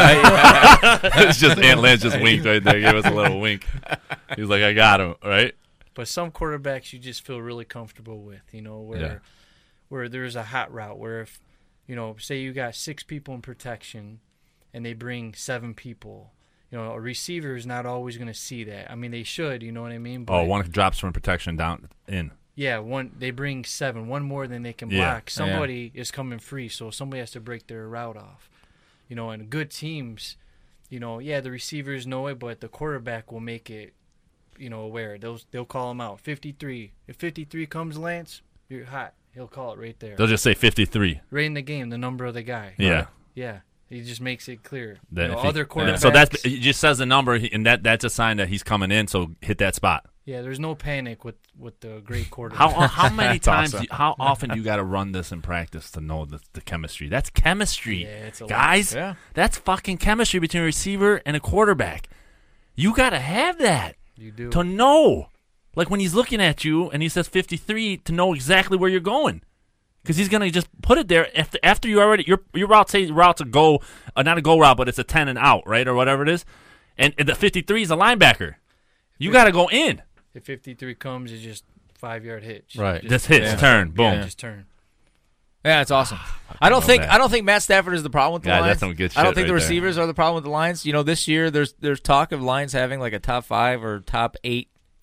C: It's just Ant Lance just winked right there. Gave us a little wink. He was like, I got him, right?
F: But some quarterbacks you just feel really comfortable with, you know, where there's a hot route where if, you know, say you got 6 people in protection and they bring 7 people, you know, a receiver is not always going to see that. I mean, they should, you know what I mean? But,
C: One drops from protection down in.
F: yeah, they bring 7, one more than they can block.
C: Yeah.
F: Somebody is coming free, so somebody has to break their route off. You know, and good teams, you know, yeah, the receivers know it, but the quarterback will make it, you know, aware. They'll call him out. 53. If 53 comes, Lance, you're hot. He'll call it right there.
C: They'll just say 53.
F: Right in the game, the number of the guy.
C: Yeah.
F: Yeah. He just makes it clear.
C: That
F: You know,
C: if he-
F: other quarterbacks.
C: So he just says the number, and that's a sign that he's coming in. So hit that spot.
F: yeah, there's no panic with the great quarterback.
C: How many
B: That's
C: times?
B: awesome.
C: How often do you got to run this in practice to know the chemistry? That's chemistry,
F: Yeah, it's a lot.
C: guys.
B: Yeah.
C: That's fucking chemistry between a receiver and a quarterback. You got to have that
F: You do.
C: to know. Like when he's looking at you and he says 53, to know exactly where you're going. Because he's gonna just put it there after you already your route, say your route's a go, not a go route, but it's a 10 and out, right, or whatever it is, and the 53 is a linebacker. You got to go in.
F: If 53 comes, it's just 5-yard hitch.
D: Right.
C: Just hits,
B: Yeah.
C: turn, boom.
F: Yeah, just turn.
B: Yeah, it's awesome. I don't think
C: that.
B: Matt Stafford is the problem with the
C: Yeah,
B: Lions.
C: that's some good
B: I don't
C: shit
B: think the
C: right there.
B: receivers are the problem with the Lions. You know, this year there's talk of Lions having like a top 5 or top 8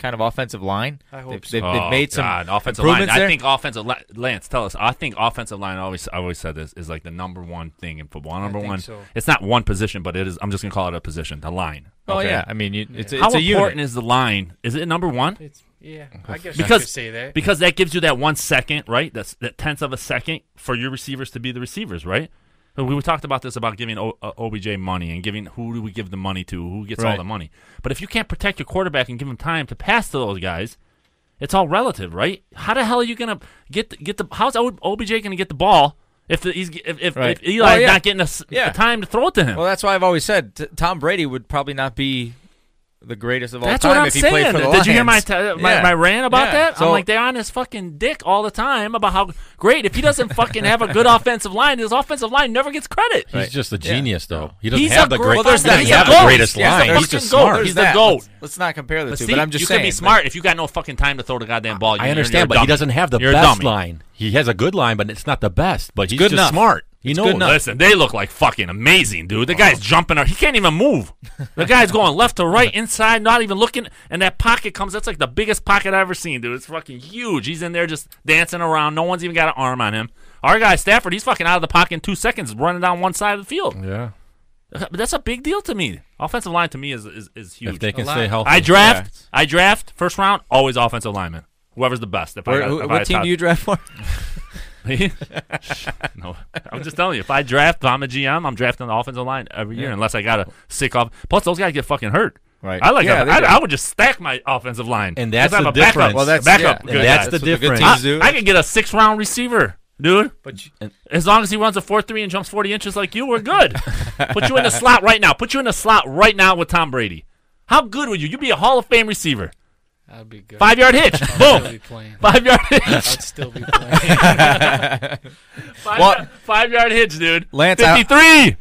B: kind of offensive line.
F: I hope so.
B: They've made some
C: offensive line.
B: improvements there.
C: I think offensive line. Lance, tell us. I think offensive line. I always said this is like the number one thing in football. Number
F: think
C: one.
F: so.
C: It's not one position, but it is. I'm just gonna call it a position. The line.
B: Oh
C: okay?
B: yeah, I mean, it's
C: How
B: a
C: important
B: unit.
C: is the line? Is it number one?
F: I guess
C: Because-
F: you could say that.
C: Because that gives you that 1 second, right? That tenth of a second for your receivers to be the receivers, right? We talked about this about giving OBJ money and giving who do we give the money to, who gets all
B: Right.
C: the money. But if you can't protect your quarterback and give him time to pass to those guys, it's all relative, right? How the hell are you gonna get the? How's OBJ gonna get the ball if
B: Right.
C: if Eli's
B: Oh, yeah.
C: not getting
B: Yeah.
C: a time to throw it to him?
B: Well, that's why I've always said Tom Brady would probably not be the greatest of all
C: That's
B: time
C: what I'm
B: if he played
C: saying.
B: for the
C: Did you hear
B: Lions.
C: my rant about
B: Yeah.
C: that?
B: So-
C: I'm like, they're on his fucking dick all the time about how great. If he doesn't fucking have a good offensive line, his offensive line never gets credit.
D: He's just a genius, though. He doesn't
C: He's
D: have
C: a
D: the
C: gr-
D: great.
C: well, there's
D: he doesn't
C: that.
D: have
C: He's a
D: the
C: goat.
D: greatest
C: He's the
D: line. He's
C: fucking
D: just
C: goat.
D: smart.
C: He's
B: There's
C: the GOAT.
B: Let's not compare the
C: But
B: two,
C: Steve,
B: but I'm just
C: you
B: saying.
C: can be smart if you got no fucking time to throw the goddamn ball.
D: I understand, but he doesn't have the
C: You're a
D: best
C: dummy.
D: line. He has a good line, but it's not the best. But he's
B: good
D: just
B: enough.
D: smart. He knows.
B: good enough.
C: Listen, they look like fucking amazing, dude. The guy's jumping. He can't even move. The guy's going left to right, inside, not even looking. And that pocket comes. That's like the biggest pocket I've ever seen, dude. It's fucking huge. He's in there just dancing around. No one's even got an arm on him. Our guy Stafford, he's fucking out of the pocket in 2 seconds, running down one side of the field.
D: Yeah.
C: But that's a big deal to me. Offensive line to me is huge.
D: If they can
F: A lot.
D: stay healthy.
C: I draft first round, always offensive lineman. Whoever's the best.
B: What team do you draft for?
C: No, I'm just telling you. If I draft, if I'm a GM, I'm drafting the offensive line every year, unless I got a sick off. Plus, those guys get fucking hurt.
B: Right.
C: I
B: they do.
C: I would just stack my offensive line,
D: And that's
C: 'Cause I have
D: the
C: a backup.
D: difference.
B: Well, that's-
C: backup.
B: yeah.
C: good
D: And that's
C: guy.
D: the
B: what the good
D: difference.
B: teams do.
C: I can get a 6th-round receiver, dude.
F: But you,
C: As long as he runs a 4.3 and jumps 40 inches like you, we're good. Put you in the slot right now. Put you in the slot right now with Tom Brady. How good would you? You'd be a Hall of Fame receiver.
F: I'd be good.
C: 5-yard hitch.
F: I'd
C: Boom.
F: still be playing.
C: 5-yard hitch.
F: I'd still be playing.
B: Well-
C: 5-yard hitch, dude.
B: Lance,
C: 53,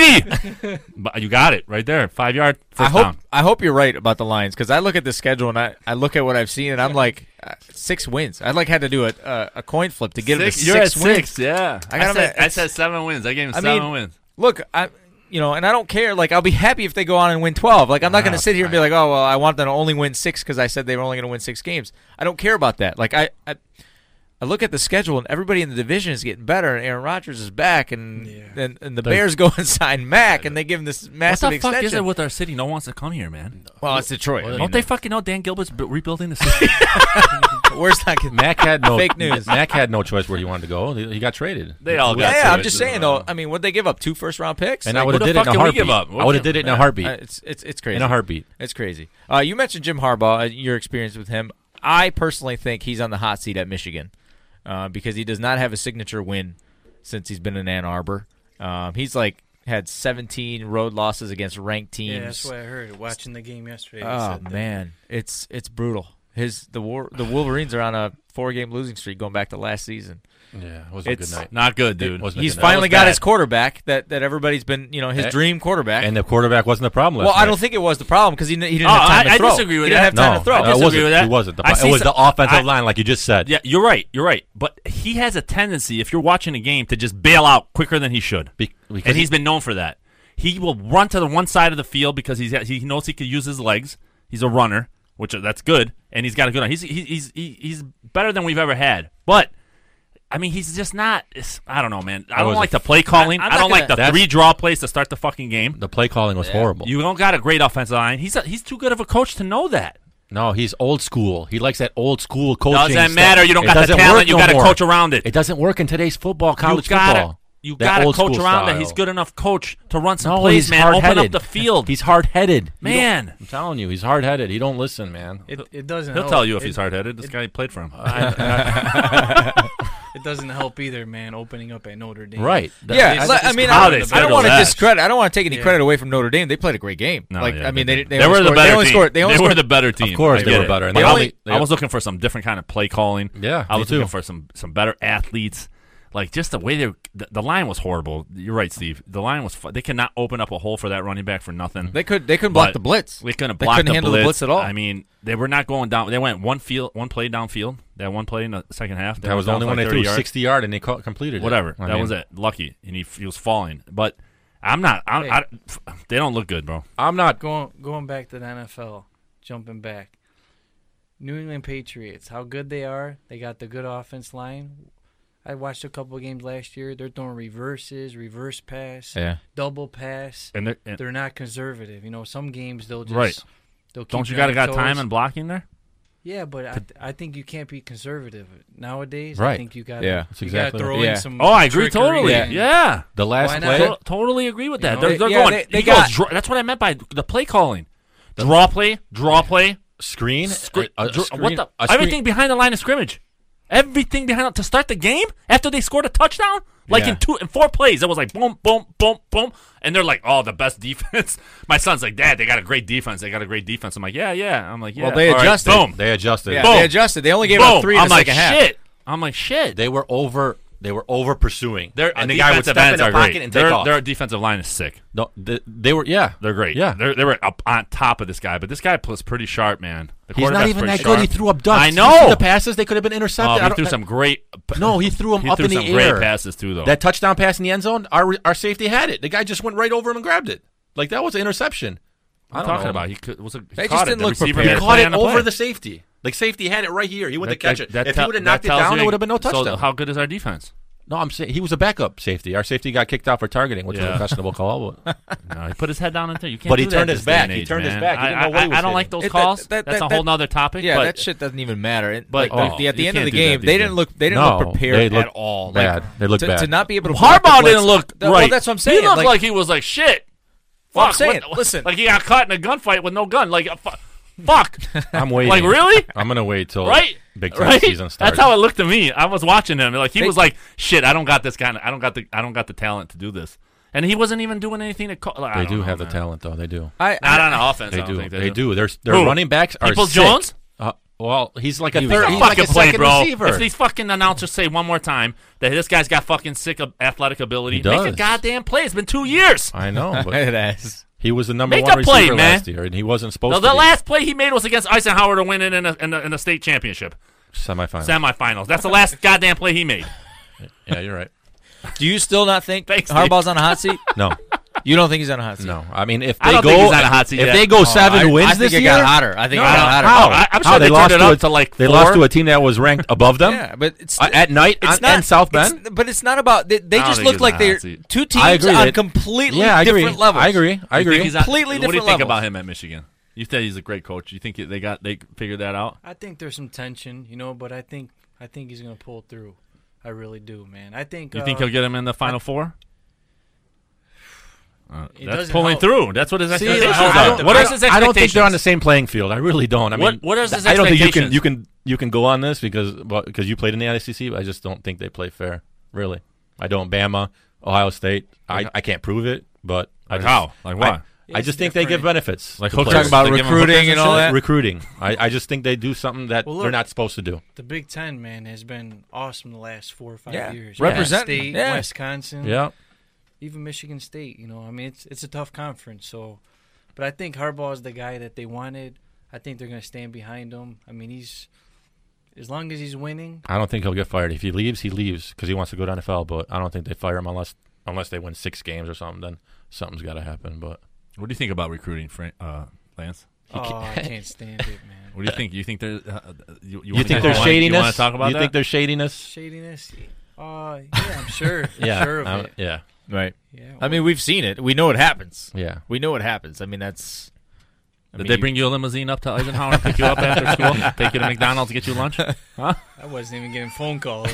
C: 180. But you got it right there. 5-yard first down.
B: I hope you're right about the Lions because I look at the schedule and I look at what I've seen and I'm like 6 wins. I'd had to do a coin flip to get him to 6
C: You're at
B: wins.
C: 6, yeah.
B: I got him at-
C: I said 7 wins. I gave him
B: I
C: 7
B: mean,
C: wins.
B: Look, and I don't care. Like, I'll be happy if they go on and win 12. Like, I'm not going to sit here and be like, oh, well, I want them to only win 6 because I said they were only going to win 6 games. I don't care about that. Like, I look at the schedule and everybody in the division is getting better. And Aaron Rodgers is back, and the Bears go and sign Mack, and they give him this massive
C: What the fuck
B: extension.
C: is it with our city? No one wants to come here, man.
B: Well, it's Detroit. I
C: Don't
B: mean,
C: they fucking know Dan Gilbert's rebuilding the city?
B: Where's not getting
D: Mac had no
B: Fake news.
D: Mac had no choice where he wanted to go. He got traded.
C: They all got
B: Yeah,
C: to
B: I'm
C: it.
B: just saying though. I mean, would they give up 2 first-round picks?
D: And I
B: Like,
D: would have
C: what
D: did
C: the
D: it in
C: fuck
D: a
C: can we
D: heartbeat.
C: give up?
D: I would have did it in a heartbeat.
B: it's crazy.
D: In a heartbeat.
B: It's crazy. You mentioned Jim Harbaugh. Your experience with him. I personally think he's on the hot seat at Michigan because he does not have a signature win since he's been in Ann Arbor. He's had 17 road losses against ranked teams.
F: Yeah, that's what I heard. Watching the game yesterday. they
B: Oh
F: said that.
B: man, it's brutal. The Wolverines are on a 4-game losing streak going back to last season.
D: Yeah, it was a good
B: It's-
D: night.
C: Not good, dude.
D: It wasn't a
B: He's
D: good night.
B: finally
C: was
B: got
C: bad.
B: his quarterback that everybody's been his dream quarterback.
D: And the quarterback wasn't the problem.
B: well,
D: last
B: I
D: night.
B: don't think it was the problem because he didn't
C: Oh,
B: have time to
C: I
B: throw.
C: disagree with
B: he didn't
C: that.
B: have time to throw.
C: I
D: it
C: disagree
D: wasn't.
C: with that.
D: It wasn't.
C: I see
D: It was the offensive
C: I-
D: line, like you just said.
C: Yeah, you're right. You're right. But he has a tendency, if you're watching a game, to just bail out quicker than he should.
D: Because
C: And he's been known for that. He will run to the one side of the field because he knows he can use his legs. He's a runner, which that's good, and he's got a good arm. He's better than we've ever had. But I mean, he's just not. I don't know, man. I don't like the play calling.
B: I'm
C: I don't
B: not
C: like the
D: gonna-
C: 3 draw plays to start the fucking game.
D: the play calling was horrible.
C: You don't got a great offensive line. He's too good of a coach to know that.
D: No, he's old school. He likes that old school coaching.
C: Doesn't
D: stuff.
C: matter. You don't
D: It
C: got the
D: doesn't
C: talent.
D: work
C: You
D: no
C: got to
D: more.
C: coach around it.
D: It doesn't work in today's football, college
C: you gotta,
D: football.
C: You
D: That
C: got to
D: old
C: coach
D: school
C: around that.
D: style.
C: He's good enough coach to run some
D: No,
C: plays,
D: he's
C: man. Open
D: hard-headed.
C: up the field.
D: He's hard-headed.
C: Man.
D: I'm telling you, he's hard-headed. He don't listen, man.
F: It doesn't.
C: He'll
F: help.
C: tell you if
F: It-
C: he's hard-headed. This guy played for him.
F: It doesn't help either, man. Opening up at Notre Dame.
D: Right.
B: Yeah,
C: It's
B: I mean,
C: how
B: I
C: they
B: don't
C: schedule
B: want to
C: that.
B: discredit. I don't want to take any
F: Yeah.
B: credit away from Notre Dame. They played a great game.
C: No,
B: like,
C: yeah,
B: I mean,
C: they
B: they
C: were the better
B: only
C: team.
B: scored.
C: They were the better team.
D: Of course
C: I
D: they
C: get
D: were
C: it.
D: better. And
B: They
D: they
B: only-
C: I was looking for some different kind of play calling.
D: Yeah,
C: I
D: me
C: was
D: too.
C: looking for some better athletes. Like just the way the line was horrible. You're right, Steve. The line was. They cannot open up a hole for that running back for nothing.
B: They couldn't block
C: But
B: the blitz.
C: We couldn't
B: They
C: block
B: couldn't
C: the
B: handle the blitz at all.
C: I mean, they were not going down. They went one play downfield. That one play in the second half.
D: That was the
C: down
D: only
C: for
D: one
C: like
D: they
C: 30
D: threw
C: yards.
D: 60-yard and they completed it.
C: Whatever.
D: I
C: That
D: mean,
C: was it. Lucky, and he was falling. But I'm not. They don't look good, bro.
D: I'm not.
F: Going back to the NFL, jumping back. New England Patriots, how good they are. They got the good offense line. I watched a couple of games last year. They're throwing reverses, reverse pass, double pass.
C: And
F: they're not conservative. You know, some games they'll just
C: Right.
F: They'll keep
C: don't you
F: you on
C: got
F: your
C: time
F: toes.
C: and blocking there?
F: Yeah, but I think you can't be conservative nowadays.
D: Right.
F: I think you got
D: That's exactly
F: throw
A: yeah.
F: in some.
C: Oh, I agree
F: trickery.
C: totally. Yeah.
D: The last
F: Why not?
D: play.
C: Totally agree with that.
F: You know?
C: They're
A: Yeah,
C: going.
A: they
C: he goes,
A: got-
C: that's what I meant by the play calling. Draw play.
D: Screen.
C: What
D: screen-
C: the?
D: a screen-
C: Everything behind the line of scrimmage. Everything behind to start the game after they scored a touchdown. Like
D: Yeah.
C: in 4 plays, it was like boom, boom, boom, boom, and they're like, "Oh, the best defense." My son's like, "Dad, they got a great defense. They got a great defense." I'm like, "Yeah." I'm like, "Yeah."
A: Well, they
C: All right,
A: adjusted.
C: boom.
D: They adjusted.
A: Yeah,
C: Boom.
A: they adjusted. They only gave
C: Boom.
A: up 3 in
C: I'm
A: the
C: like,
A: second half.
C: shit. I'm like, shit.
D: They were over pursuing.
C: And the guy would step in the pocket
D: and take off.
C: Their defensive line is sick.
D: No, they were. Yeah,
C: They're great.
D: Yeah.
C: They were up on top of this guy, but this guy was pretty sharp, man. The
D: He's not
C: quarterback's
D: even
C: pretty
D: that good. He
C: sharp.
D: threw up ducks.
C: I
D: You
C: know.
D: see the passes, they could have been intercepted.
C: He threw some great.
D: No, he threw them
C: He
D: up
C: threw
D: in the
C: some
D: air.
C: great passes too, though.
D: That touchdown pass in the end zone, our safety had it. The guy just went right over him and grabbed it. Like that was an interception.
C: I'm talking about. He could, was a, he
A: They
C: caught
A: just
C: it.
A: didn't
C: The
A: look
C: receiver
A: prepared.
C: made
D: He
C: a
D: caught
C: play
D: it
C: on the
D: over
C: play.
D: the safety. Like safety had it right here. He went to catch it.
C: That
D: If he
C: tell-
D: would have
C: that
D: knocked it
C: tells
D: down,
C: you-
D: it would have been no
C: So
D: touchdown.
C: how good is our defense?
D: No, I'm saying he was a backup safety. Our safety got kicked out for targeting, which was
C: Yeah.
D: a questionable call. But
C: No, he put his head down into. You can't.
D: But he
C: do that
D: turned
C: this
D: his
C: day
D: back.
C: and
D: He
C: age,
D: turned his
C: man.
D: back. He didn't know what he was
C: I don't like
D: hitting.
C: those calls. That's a whole nother topic.
A: Yeah,
C: but
A: that shit doesn't even matter.
C: But,
A: At the
C: you
A: end of
C: can't
A: the
C: do
A: game,
C: that
A: they
C: these
A: didn't
C: days.
A: look. They didn't
D: No,
A: look prepared
D: they looked
A: at all.
D: bad. They looked bad.
A: To not be able to
C: Harbaugh
A: block the
C: didn't
A: blitz-
C: look right.
A: Well, that's what I'm saying.
C: He looked like he was like shit.
A: Well, I'm
C: Fuck,
A: saying,
C: what-
A: listen.
C: like he got caught in a gunfight with no gun. Like fuck.
D: I'm waiting.
C: Like really?
D: I'm gonna wait till
C: Right?
D: Big Ten
C: Right?
D: season starts.
C: That's how it looked to me. I was watching him. Like he was like, "Shit, I don't got this kind of. I don't got the talent to do this." And he wasn't even doing anything to call. Like, I
D: They
C: don't
D: do
C: know,
D: have the
C: man.
D: talent, though. They do.
C: Not on offense.
D: They
C: I don't
D: do.
C: think
D: They do. Their
C: Who?
D: running backs are
C: Peoples
D: sick.
C: Jones?
D: Well, he's like a
C: He's
D: third.
C: a
D: He's like
C: fucking
D: a
C: play,
D: second
C: bro.
D: receiver.
C: If these fucking announcers say one more time that this guy's got fucking sick of athletic ability,
D: He
C: make a
D: does.
C: goddamn play. It's been 2 years.
D: I know, but
A: It has.
D: he was the number
C: Make
D: one
C: a play,
D: receiver
C: man.
D: last year, and he wasn't supposed
C: No,
D: to
C: the
D: be.
C: last play he made was against Eisenhower to win it in a state championship
D: Semifinal.
C: semifinals. That's the last goddamn play he made.
D: Yeah, you're right.
A: Do you still not think
C: Thanks,
A: Harbaugh's on a hot seat?
D: No,
A: You don't think he's on a hot seat?
D: no. I mean, if
C: I
D: they
C: don't
D: go,
C: think he's on a hot seat
D: if
C: yet.
D: they go 7 wins
A: I think
D: this
A: it
D: year,
A: got hotter. I think
D: No,
A: it got hotter.
C: how? I'm sure
D: How?
C: they
D: lost
C: turned it
D: to
C: up to like
D: they
C: 4.
D: lost to a team that was ranked above them
A: Yeah, but it's
D: at night
A: it's
D: on,
A: not
D: and South Bend.
A: But it's not about. They
C: don't
A: just
C: think
A: look
C: he's
A: like
C: on a
A: they're
C: hot seat.
A: two
D: I
A: teams
D: agree
A: on
D: that-
A: completely
D: Yeah, I agree.
A: different levels.
D: I agree. I
C: You think
D: agree.
C: he's on-
A: Completely
C: What do you
A: different
C: think
A: levels.
C: about him at Michigan? You said he's a great coach. You think they figured that out?
F: I think there's some tension, but I think he's gonna pull through. I really do, man. I think.
C: You think he'll get him in the Final Four?
F: It
C: That's
F: doesn't
C: pulling
F: help.
C: through. That's what his
D: See,
C: expectations
D: I
C: are.
D: don't-
C: What is his
D: I don't think they're on the
C: expectations?
D: same playing field. I really don't. I mean,
C: What is his
D: I don't think
C: expectations?
D: you can go on this because you played in the ICC. But I just don't think they play fair. Really, I don't. Bama, Ohio State. I can't prove it, but I
C: Like
D: just,
C: how? Like what?
D: I just think they give benefits.
C: Like
D: to
C: hookers?
D: players.
A: Talking about
C: They give him
A: recruiting
C: hookers
A: and all
C: shit?
A: that.
D: Recruiting. I just think they do something that
F: Well,
D: they're
F: look.
D: not supposed to do.
F: The Big Ten, man, has been awesome the last 4 or 5
A: Yeah.
F: years.
A: Representing,
F: State,
A: yeah.
F: Wisconsin,
D: Yeah.
F: even Michigan State. I mean, it's a tough conference. So, but I think Harbaugh is the guy that they wanted. I think they're going to stand behind him. I mean, as long as he's winning.
D: I don't think he'll get fired. If he leaves because he wants to go to NFL. But I don't think they fire him unless they win 6 games or something. Then something's got to happen. But
C: What do you think about recruiting, Lance?
F: I can't stand it, man.
C: What do you think? You think there's
D: you think there's shadiness?
C: You want to talk about
D: you
C: that?
D: think there's shadiness?
F: Shadiness. Yeah, I'm sure.
D: Yeah.
F: Sure of it.
D: Yeah.
A: Right.
F: Yeah.
A: I mean, we've seen it. We know it happens.
D: Yeah.
A: We know it happens. I mean, that's.
C: Did they bring you a limousine up to Eisenhower and pick you up after school? Take you to McDonald's, get you lunch?
F: I wasn't even getting phone calls.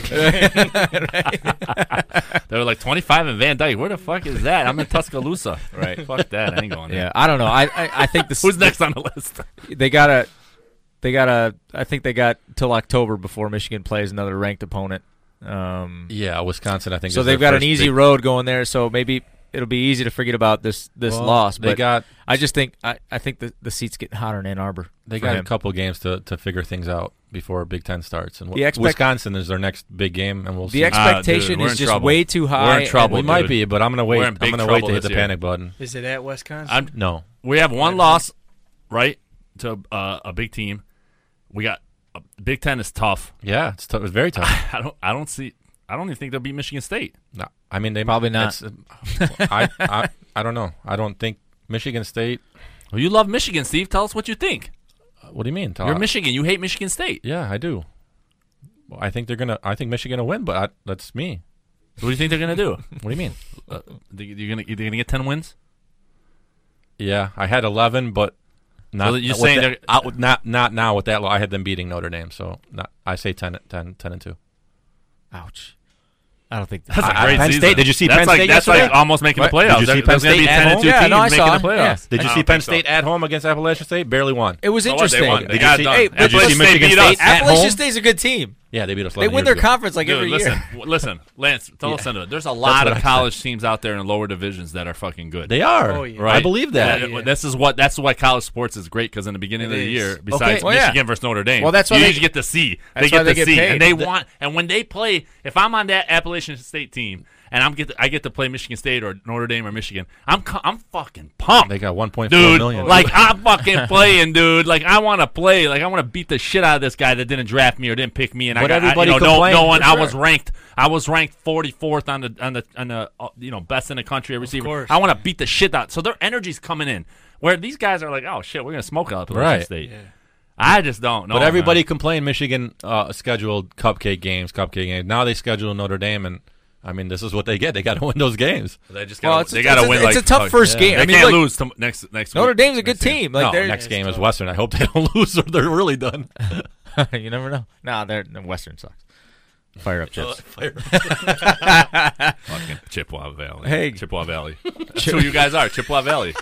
C: They were like 25 in Van Dyke. Where the fuck is that? I'm in Tuscaloosa.
A: Right.
C: Fuck that. I ain't going there.
A: Yeah, I don't know. I think this.
C: Who's next on the list?
A: They gotta. I think they got till October before Michigan plays another ranked opponent.
D: Yeah, Wisconsin, I think.
A: So
D: is
A: they've
D: their
A: got an
D: first
A: easy
D: big-
A: road going there. So maybe it'll be easy to forget about this
D: Well,
A: loss.
D: They
A: But
D: got
A: I just think I think the seats get hotter in Ann Arbor.
D: they
A: for
D: got a
A: him.
D: couple games to figure things out before Big Ten starts, and
A: The
D: Wisconsin is their next big game, and we'll see.
A: The expectation
C: dude, we're
A: is
C: in
A: just
C: trouble.
A: way too high.
C: We're in trouble.
D: we
A: and-
D: might
C: dude.
D: be, but I'm gonna wait.
C: We're in
D: I'm
C: big
D: gonna wait
C: trouble
D: to hit
C: this
D: the
C: year.
D: panic button.
F: Is it at Wisconsin?
D: No,
C: We have one loss, right, to a big team. We got Big Ten is tough.
D: yeah, it's very tough.
C: I don't even think they'll beat Michigan State.
D: No, I mean they
A: Probably not.
D: I don't know. I don't think Michigan State.
C: Well, you love Michigan, Steve. Tell us what you think.
D: What do you mean?
C: You're Michigan. You hate Michigan State.
D: Yeah, I do. Well, I think Michigan will win, but that's me.
C: What do you think they're gonna do?
D: What do you mean?
C: You're gonna get 10 wins?
D: Yeah, I had 11, but not.
C: So you're saying
D: not now with that. I had them beating Notre Dame, so I say 10-2.
A: Ouch. I don't think
C: that's a great
D: Penn
C: season.
D: State. Did you see
C: that's
D: Penn
C: like,
D: State
C: That's
D: yesterday?
C: like almost making the playoffs.
D: Did you see Penn
C: There's gonna be
D: State at
C: 10-2
D: home?
C: teams
A: Yeah, no, I
C: making
A: saw
C: the
A: it.
C: playoffs.
A: Yeah.
D: Did
C: I
D: you
C: don't
D: see Penn
C: think so.
D: State at home against Appalachian State? Barely won.
A: it was
C: So what, they
A: interesting.
C: won. They
D: Did
C: got
D: you
C: it
D: see-
C: done.
D: Did you see
C: Appalachian State
D: Michigan
C: beat
D: State
C: us.
D: at
A: Appalachian
D: home?
A: State's a good team.
D: Yeah, they beat us.
A: They
D: 11
A: win
D: years
A: their
D: ago.
A: conference like
C: Dude,
A: every
C: listen,
A: year.
C: listen, Lance, listen to it. There's a
D: That's
C: lot
D: what
C: of
D: I said.
C: college teams out there in lower divisions that are fucking good.
D: They are.
F: Oh, yeah.
C: Right?
D: I believe that.
F: Yeah.
C: That's why college sports is great, because in the beginning
F: It
C: of the
F: is.
C: year, besides
A: Well, yeah.
C: Michigan versus Notre Dame,
A: Well, that's why
C: you
A: they-
C: usually get to see.
A: that's
C: They
A: why
C: get
A: they
C: to
A: get
C: see,
A: paid.
C: and they want. And when they play, if I'm on that Appalachian State team, and I get to play Michigan State or Notre Dame or Michigan, I'm fucking pumped.
D: They got 1.4
C: Dude,
D: million.
C: like I'm fucking playing, dude. Like I want to play. Like I want to beat the shit out of this guy that didn't draft me or didn't pick me. And
D: But
C: I got,
D: everybody
C: no
D: complained,
C: one.
D: for
C: I
D: sure.
C: was ranked 44th on the best in the country at receiver.
F: course.
C: I want to beat the shit out. So their energy's coming in. Where these guys are like, oh shit, we're gonna smoke out Appalachian
D: Right.
C: State.
F: Yeah.
C: I just don't know.
D: But everybody
C: man.
D: complained Michigan scheduled cupcake games. Now they schedule Notre Dame, and I mean, this is what they get. They got to win those games.
C: They just
A: Well,
C: gotta, they gotta win.
A: it's
C: like,
A: a tough first game.
C: They
A: I mean,
C: can't
A: look,
C: lose to next
A: Notre
C: week.
A: Dame's a good
C: Next game.
A: team. Like
D: No,
A: they're
D: next game is
F: tough.
D: Western. I hope they don't lose, or they're really done.
A: you never know. No, Western sucks. Fire up chips.
C: Fucking Chippewa Valley.
A: Hey.
C: Chippewa Valley. That's who you guys are, Chippewa Valley.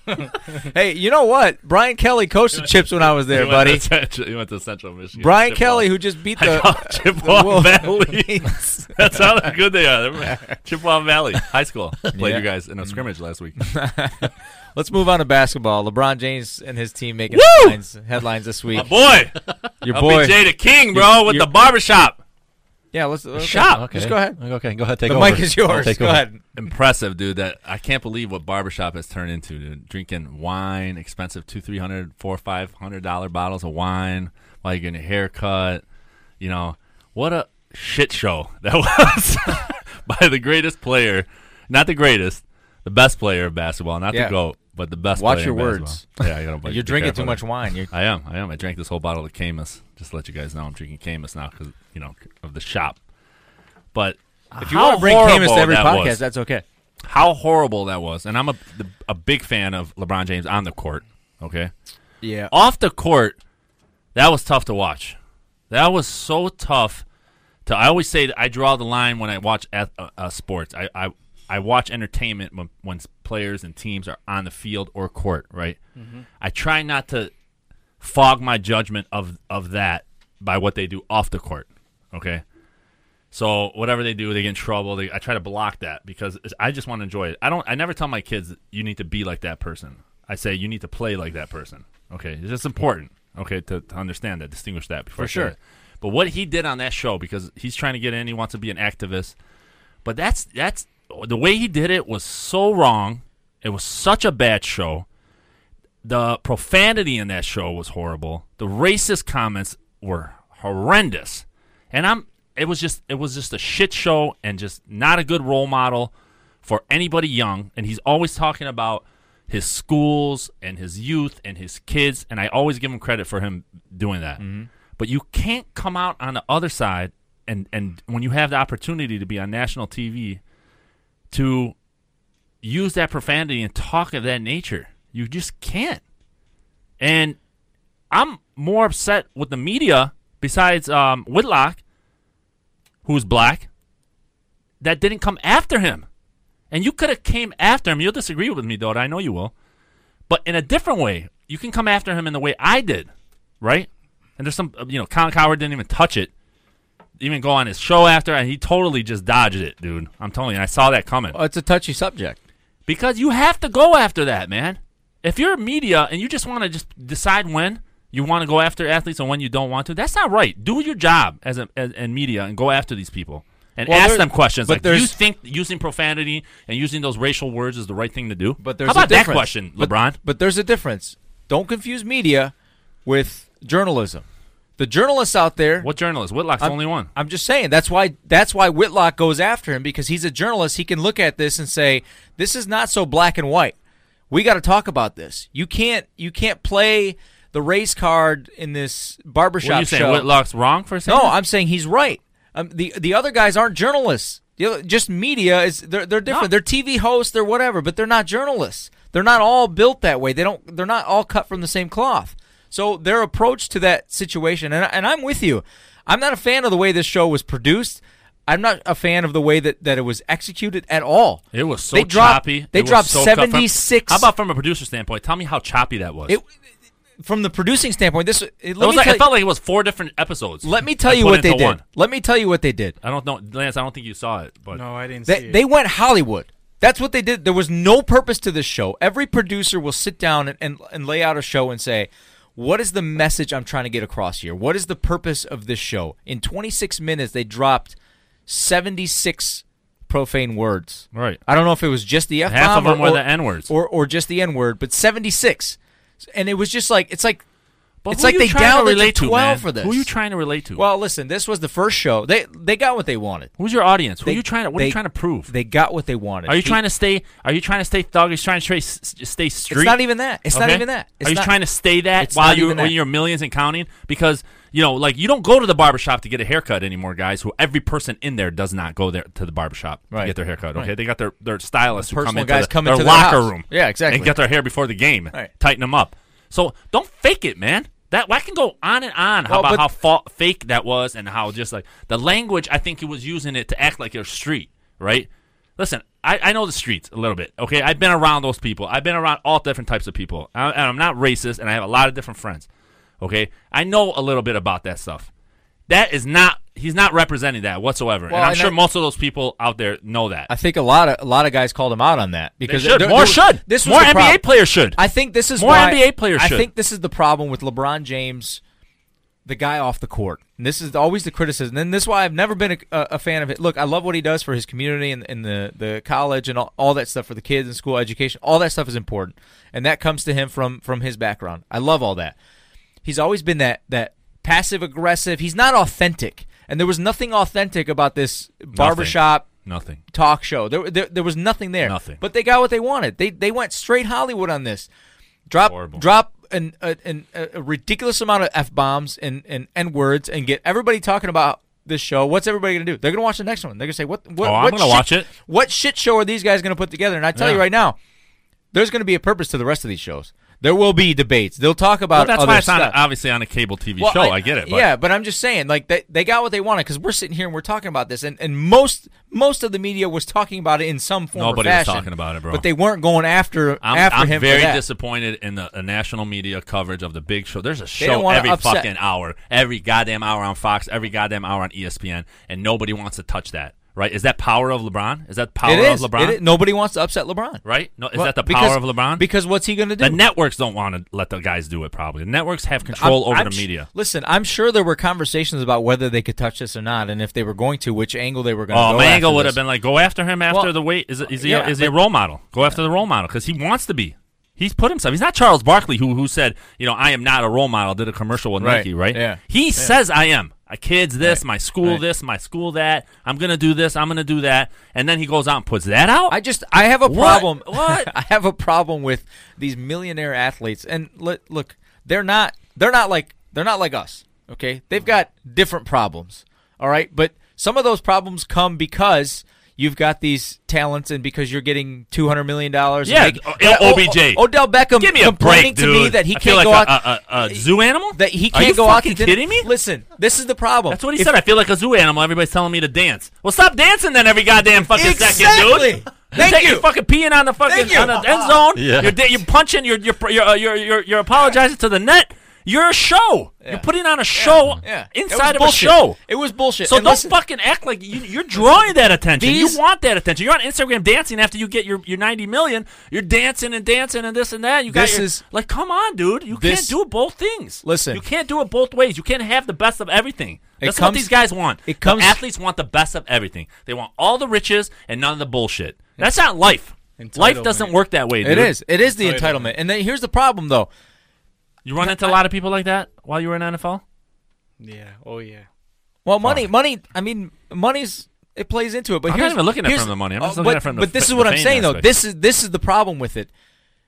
A: Hey, you know what? Brian Kelly coached the Chips when I was there,
C: You
A: buddy.
C: went to Central Michigan.
A: Brian
C: Chippewa.
A: Kelly, who just beat
C: I call
A: the
C: it Chippewa
A: Wolf-
C: Valley. That's how good they are. Chippewa Valley High School played
A: Yeah.
C: you guys in a scrimmage last week.
A: Let's move on to basketball. LeBron James and his team making headlines this week.
C: My boy,
A: Your boy.
C: LBJ the King, bro, with
A: you're-
C: the barbershop.
A: Yeah, let's okay.
C: Shop.
D: Okay.
A: Just go ahead.
D: Okay, go ahead. Take
A: The
D: over.
A: mic is yours.
D: Take
A: Go
D: over.
A: ahead.
C: Impressive, dude. That I can't believe what barbershop has turned into, dude. Drinking wine, expensive $200, $300, $400, $500 bottles of wine while you're getting a haircut. You know, what a shit show that was by the greatest player, not the greatest, the best player of basketball, not
A: Yeah.
C: the GOAT, but the best
A: Watch
C: player
A: your
C: in
A: words.
C: basketball. Yeah, I gotta
A: You're
C: be
A: drinking
C: careful
A: too much
C: there.
A: wine.
C: I am. I drank this whole bottle of Camus. Just to let you guys know I'm drinking Camus now because, you know, of the shop. But
A: If you want to bring Camus to every podcast,
C: was,
A: that's okay.
C: how horrible that was. And I'm a big fan of LeBron James on the court, okay?
A: Yeah.
C: Off the court, that was tough to watch. That was so tough. I always say that I draw the line when I watch sports. I watch entertainment when players and teams are on the field or court, right? Mm-hmm. I try not to fog my judgment of that by what they do off the court, okay? So whatever they do, they get in trouble. I try to block that because I just want to enjoy it. I never tell my kids you need to be like that person. I say you need to play like that person. Okay, it's just important. Okay, to understand that, distinguish that before.
A: For sure.
C: But what he did on that show, because he's trying to get in, he wants to be an activist. But that's the way he did it was so wrong. It was such a bad show. The profanity in that show was horrible. The racist comments were horrendous. And it was just a shit show and just not a good role model for anybody young. And he's always talking about his schools and his youth and his kids, and I always give him credit for him doing that. Mm-hmm. But you can't come out on the other side and when you have the opportunity to be on national TV to use that profanity and talk of that nature. You just can't. And I'm more upset with the media besides Whitlock, who's black, that didn't come after him. And you could have came after him. You'll disagree with me, though. I know you will. But in a different way. You can come after him in the way I did, right? And there's some, Colin Cowherd didn't even touch it. Even go on his show after, and he totally just dodged it, dude. I'm telling you, I saw that coming.
A: Well, it's a touchy subject.
C: Because you have to go after that, man. If you're media and you just want to just decide when you want to go after athletes and when you don't want to, that's not right. Do your job as media and go after these people. And ask them questions. Like, do you think using profanity and using those racial words is the right thing to do?
A: But there's
C: How about
A: a difference.
C: that question, LeBron?
A: But there's a difference. Don't confuse media with journalism. The journalists out there.
C: What journalist? Whitlock's the only one.
A: I'm just saying that's why Whitlock goes after him, because he's a journalist. He can look at this and say, this is not so black and white. We got to talk about this. You can't play
B: the race card in this barbershop
C: What are you saying?
B: show.
C: Whitlock's wrong for saying
B: No,
C: that?
B: I'm saying he's right. The other guys aren't journalists. Just media is they're different.
C: No.
B: They're TV hosts, they're whatever, but they're not journalists. They're not all built that way. They're not all cut from the same cloth. So their approach to that situation, and I'm with you. I'm not a fan of the way this show was produced. I'm not a fan of the way that it was executed at all.
C: It was so
B: They dropped-
C: choppy.
B: they
C: It was
B: dropped
C: so cut from-
B: 76
C: How about from a producer standpoint? Tell me how choppy that was.
B: From the producing standpoint,
C: It felt like it was 4 different episodes.
B: let me tell
C: and
B: you
C: put
B: what they
C: into
B: did.
C: one.
B: Let me tell you what they did.
C: I don't know, Lance. I don't think you saw it, but
F: No, I didn't see it.
B: They went Hollywood. That's what they did. There was no purpose to this show. Every producer will sit down and lay out a show and say, what is the message I'm trying to get across here? What is the purpose of this show? In 26 minutes, they dropped 76 profane words.
C: right.
B: I don't know if it was just the F-bomb
C: Half of them were
B: or
C: the N words.
B: or just the N-word, but 76. And it was just like, it's like
C: But
B: it's
C: who
B: like
C: you
B: they
C: trying to
B: downloaded
C: relate
B: to
C: to,
B: 12
C: man?
B: for this.
C: Who are you trying to relate to?
B: Well, listen, this was the first show. They got what they wanted.
C: Who's your audience? Who
B: They-
C: are you trying to? What are
B: they-
C: you trying to prove?
B: They got what they wanted.
C: Are you trying to stay? Are you trying to stay thug? Are you trying to stay street?
B: It's not even that. It's not
C: Okay?
B: even that. It's
C: Are you
B: not-
C: trying to stay that
B: it's
C: while
B: not even
C: when
B: that.
C: you're millions and counting? Because you don't go to the barbershop to get a haircut anymore, guys. Who every person in there does not go there to the barbershop
B: Right.
C: to get their haircut. Okay,
B: Right.
C: they got their stylists who come
B: Personal
C: into
B: guys come
C: their
B: into their
C: locker
B: house.
C: room.
B: Yeah, exactly.
C: And get their hair before the game.
B: Right.
C: Tighten them up. So don't fake it, man. I can go on and on
B: Well,
C: about
B: but-
C: how fake that was and how just like the language. I think he was using it to act like you're street, right? Listen, I know the streets a little bit, okay? I've been around those people. I've been around all different types of people. And I'm not racist, and I have a lot of different friends, okay? I know a little bit about that stuff. He's not representing that whatsoever.
B: Well,
C: and I'm
B: and
C: sure
B: I-
C: most of those people out there know that.
B: I think a lot of guys called him out on that
C: They
B: because
C: should.
B: there-
C: More
B: there-
C: should.
B: This was
C: More
B: the
C: NBA
B: problem.
C: players should.
B: I think this is
C: More
B: why
C: NBA players
B: I
C: should.
B: think this is the problem with LeBron James, the guy off the court. And this is always the criticism. And this is why I've never been a fan of it. Look, I love what he does for his community and the college and all that stuff for the kids and school education. All that stuff is important, and that comes to him from his background. I love all that. He's always been that passive aggressive. He's not authentic. And there was nothing authentic about this barbershop
C: Nothing.
B: talk show. There was nothing there.
C: Nothing.
B: But they got what they wanted. They went straight Hollywood on this.
C: Horrible.
B: Drop a ridiculous amount of F-bombs and N-words and get everybody talking about this show. What's everybody going to do? They're going to watch the next one. They're going to say, what
C: I'm
B: what
C: gonna watch it.
B: What shit show are these guys going to put together? And I tell you
C: Yeah.
B: right now, there's going to be a purpose to the rest of these shows. There will be debates. They'll talk about
C: Well, that's
B: other
C: why it's
B: stuff.
C: obviously on a cable TV
B: Well,
C: show. I get it. But
B: Yeah, but I'm just saying, like they got what they wanted because we're sitting here and we're talking about this, and most of the media was talking about it in some form
C: Nobody
B: or
C: was
B: fashion.
C: talking about it, bro.
B: But they weren't going after
C: I'm
B: him.
C: very
B: for that.
C: disappointed in the national media coverage of the big show. There's a
B: didn't
C: show
B: wanna
C: every
B: upset.
C: fucking hour, every goddamn hour on Fox, every goddamn hour on ESPN, and nobody wants to touch that. Right? Is that power of LeBron? Is that power
B: It is.
C: of LeBron?
B: It is. Nobody wants to upset LeBron.
C: Right? No, is
B: Well,
C: that the
B: because-
C: power of LeBron?
B: Because what's he going to do?
C: The networks don't want to let the guys do it. Probably the networks have control over the media.
B: Listen, I'm sure there were conversations about whether they could touch this or not, and if they were going to, which angle they were going to
C: Oh,
B: go
C: my
B: after
C: angle would
B: this.
C: have been like, go after him after
B: Well,
C: the weight. Is he
B: yeah,
C: is he a
B: but-
C: role model? Go after the role model because he wants to be. He's put himself. He's not Charles Barkley who said, I am not a role model. Did a commercial with
B: Right,
C: Nike, right?
B: yeah.
C: He says I am. My kids this,
B: Right,
C: my school
B: right.
C: this, my school that. I'm gonna do this. I'm gonna do that. And then he goes out and puts that out.
B: I have a
C: What?
B: problem.
C: What?
B: I have a problem with these millionaire athletes. And look, they're not like us. Okay, they've got different problems. All right, but some of those problems come because you've got these talents and because you're getting $200 million.
C: Yeah, OBJ.
B: Odell Beckham
C: Give me a
B: complaining
C: break,
B: to
C: dude.
B: me that he
C: I feel
B: can't
C: like
B: go out.
C: a zoo animal.
B: That he
C: Are you
B: can't go out to
C: fucking
B: dinner.
C: kidding me?
B: Listen, this is the problem.
C: That's what he said. I feel like a zoo animal. Everybody's telling me to dance. Well, stop dancing then every goddamn fucking second,
B: Exactly.
C: dude.
B: Thank you.
C: You're fucking peeing on the fucking
B: Thank you.
C: on the end zone.
D: Yeah.
C: You're punching. You're apologizing to the net. You're a show. You're putting on a show inside of a show.
B: It was bullshit.
C: So
B: And
C: don't
B: listen,
C: fucking act like you're drawing that attention.
B: These-
C: You want that attention. You're on Instagram dancing after you get your 90 million. You're dancing and dancing and this and that. You got
B: This
C: your,
B: is-
C: like, come on, dude. You
B: this-
C: can't do both things.
B: Listen.
C: you can't do it both ways. You can't have the best of everything. That's what
B: comes-
C: these guys want.
B: it comes-
C: The athletes want the best of everything. They want all the riches and none of the bullshit. That's not life. Life doesn't work that way, dude.
B: It is. It is the entitlement. And then here's the problem, though.
C: You run into a lot of people like that while you were in NFL?
F: Yeah. Oh yeah.
B: Well, money. I mean, money's it plays into it. But
C: I'm
B: here's,
C: not even looking at it
B: here's-
C: from the money. I'm just
B: oh,
C: looking
B: but,
C: at it from the
B: But this
C: fa-
B: is what
C: the
B: I'm
C: fame
B: saying, though.
C: aspect.
B: This is the problem with it.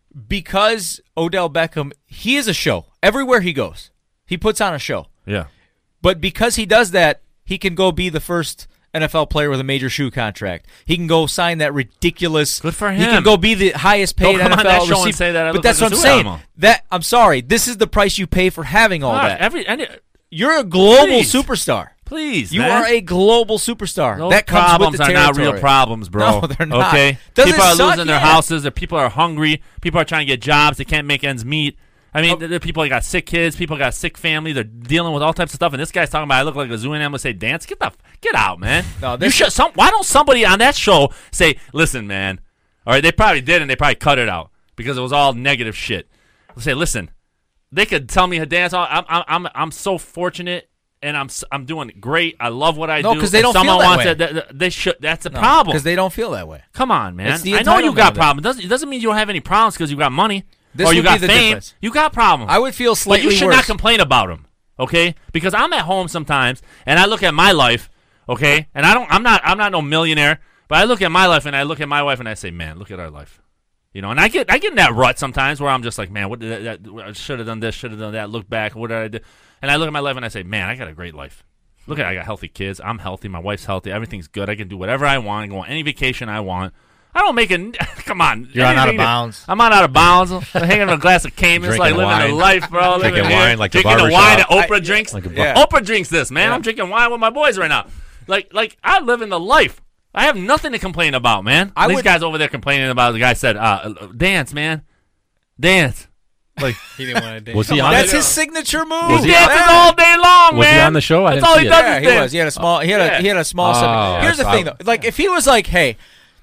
B: because Odell Beckham, he is a show. Everywhere he goes, he puts on a show.
C: Yeah.
B: But because he does that, he can go be the first NFL player with a major shoe contract. He can go sign that ridiculous.
C: Good for
B: He
C: him.
B: can go be the highest paid
C: Don't come
B: NFL
C: on that show and
B: receiver.
C: say that I
B: but
C: look
B: that's
C: like
B: what
C: a
B: I'm
C: zoo
B: saying.
C: animal.
B: I'm sorry. This is the price you pay for having all
C: God,
B: that. You're a global
C: Please.
B: superstar.
C: Please,
B: You
C: man.
B: are a global superstar.
C: Those
B: that comes
C: problems
B: with the
C: are not
B: territory.
C: real problems, bro.
B: No, they're not.
C: Okay,
B: Does it
C: people are
B: suck?
C: losing their
B: Yeah.
C: houses. Their people are hungry. People are trying to get jobs. They can't make ends meet. I mean, there are people that got sick kids. People got sick family. They're dealing with all types of stuff. And this guy's talking about I look like a zoo animal. Say, dance, get out, man.
B: No,
C: you
B: this-
C: should. Why don't somebody on that show say, listen, man? All right, they probably did, and they probably cut it out because it was all negative shit. They'll say, listen, they could tell me to dance. I'm so fortunate. And I'm doing great. I love what I do.
B: No, 'cause they
C: If
B: don't
C: someone
B: feel that
C: wants
B: way.
C: it, they should. That's a problem.
B: Because they don't feel that way.
C: Come on, man.
B: It's the
C: I know you
B: entitlement
C: got
B: of it.
C: problems. It doesn't mean you don't have any problems because you got money
B: This
C: or you
B: would be
C: got
B: the
C: fame.
B: difference.
C: You got problems.
B: I would feel
C: but
B: slightly
C: you should
B: worse.
C: not complain about them, okay? Because I'm at home sometimes and I look at my life, okay? And I'm not no millionaire, but I look at my life and I look at my wife and I say, man, look at our life. You know, and I get in that rut sometimes where I'm just like, man, what did that I should have done this, should have done that. Look back, what did I do? And I look at my life and I say, man, I got a great life. Look at I got healthy kids. I'm healthy. My wife's healthy. Everything's good. I can do whatever I want. I can go on any vacation I want. I don't make it. Come on.
B: You're on out of
C: Anything that-
B: bounds.
C: I'm on out of bounds. I'm hanging on a glass of Cayman. It's like
D: Drinking
C: living the
D: wine.
C: life, bro.
D: Drinking
C: Living here.
D: wine like the
C: drinking the
D: barbershop.
C: wine that Oprah drinks.
D: Like a
B: Yeah.
C: Oprah drinks this, man.
B: Yeah.
C: I'm drinking wine with my boys right now. Like I live in the life. I have nothing to complain about, man.
B: I
C: These
B: would-
C: guys over there complaining about the guy said, dance, man. Dance. Like
F: He didn't want to dance.
D: Was he on
B: That's
D: it?
B: his signature move.
C: he
D: Was he-
C: dances all day long,
D: Was
C: man.
D: he on the show? I
C: That's
D: didn't
C: all
D: see
C: he
D: it.
C: does
B: Yeah,
C: is
B: he
C: dance.
B: was. He had a small. He had a small.
D: Oh,
B: Here's the
D: I
B: thing,
D: thought-
B: though. Like, if he was like, "Hey,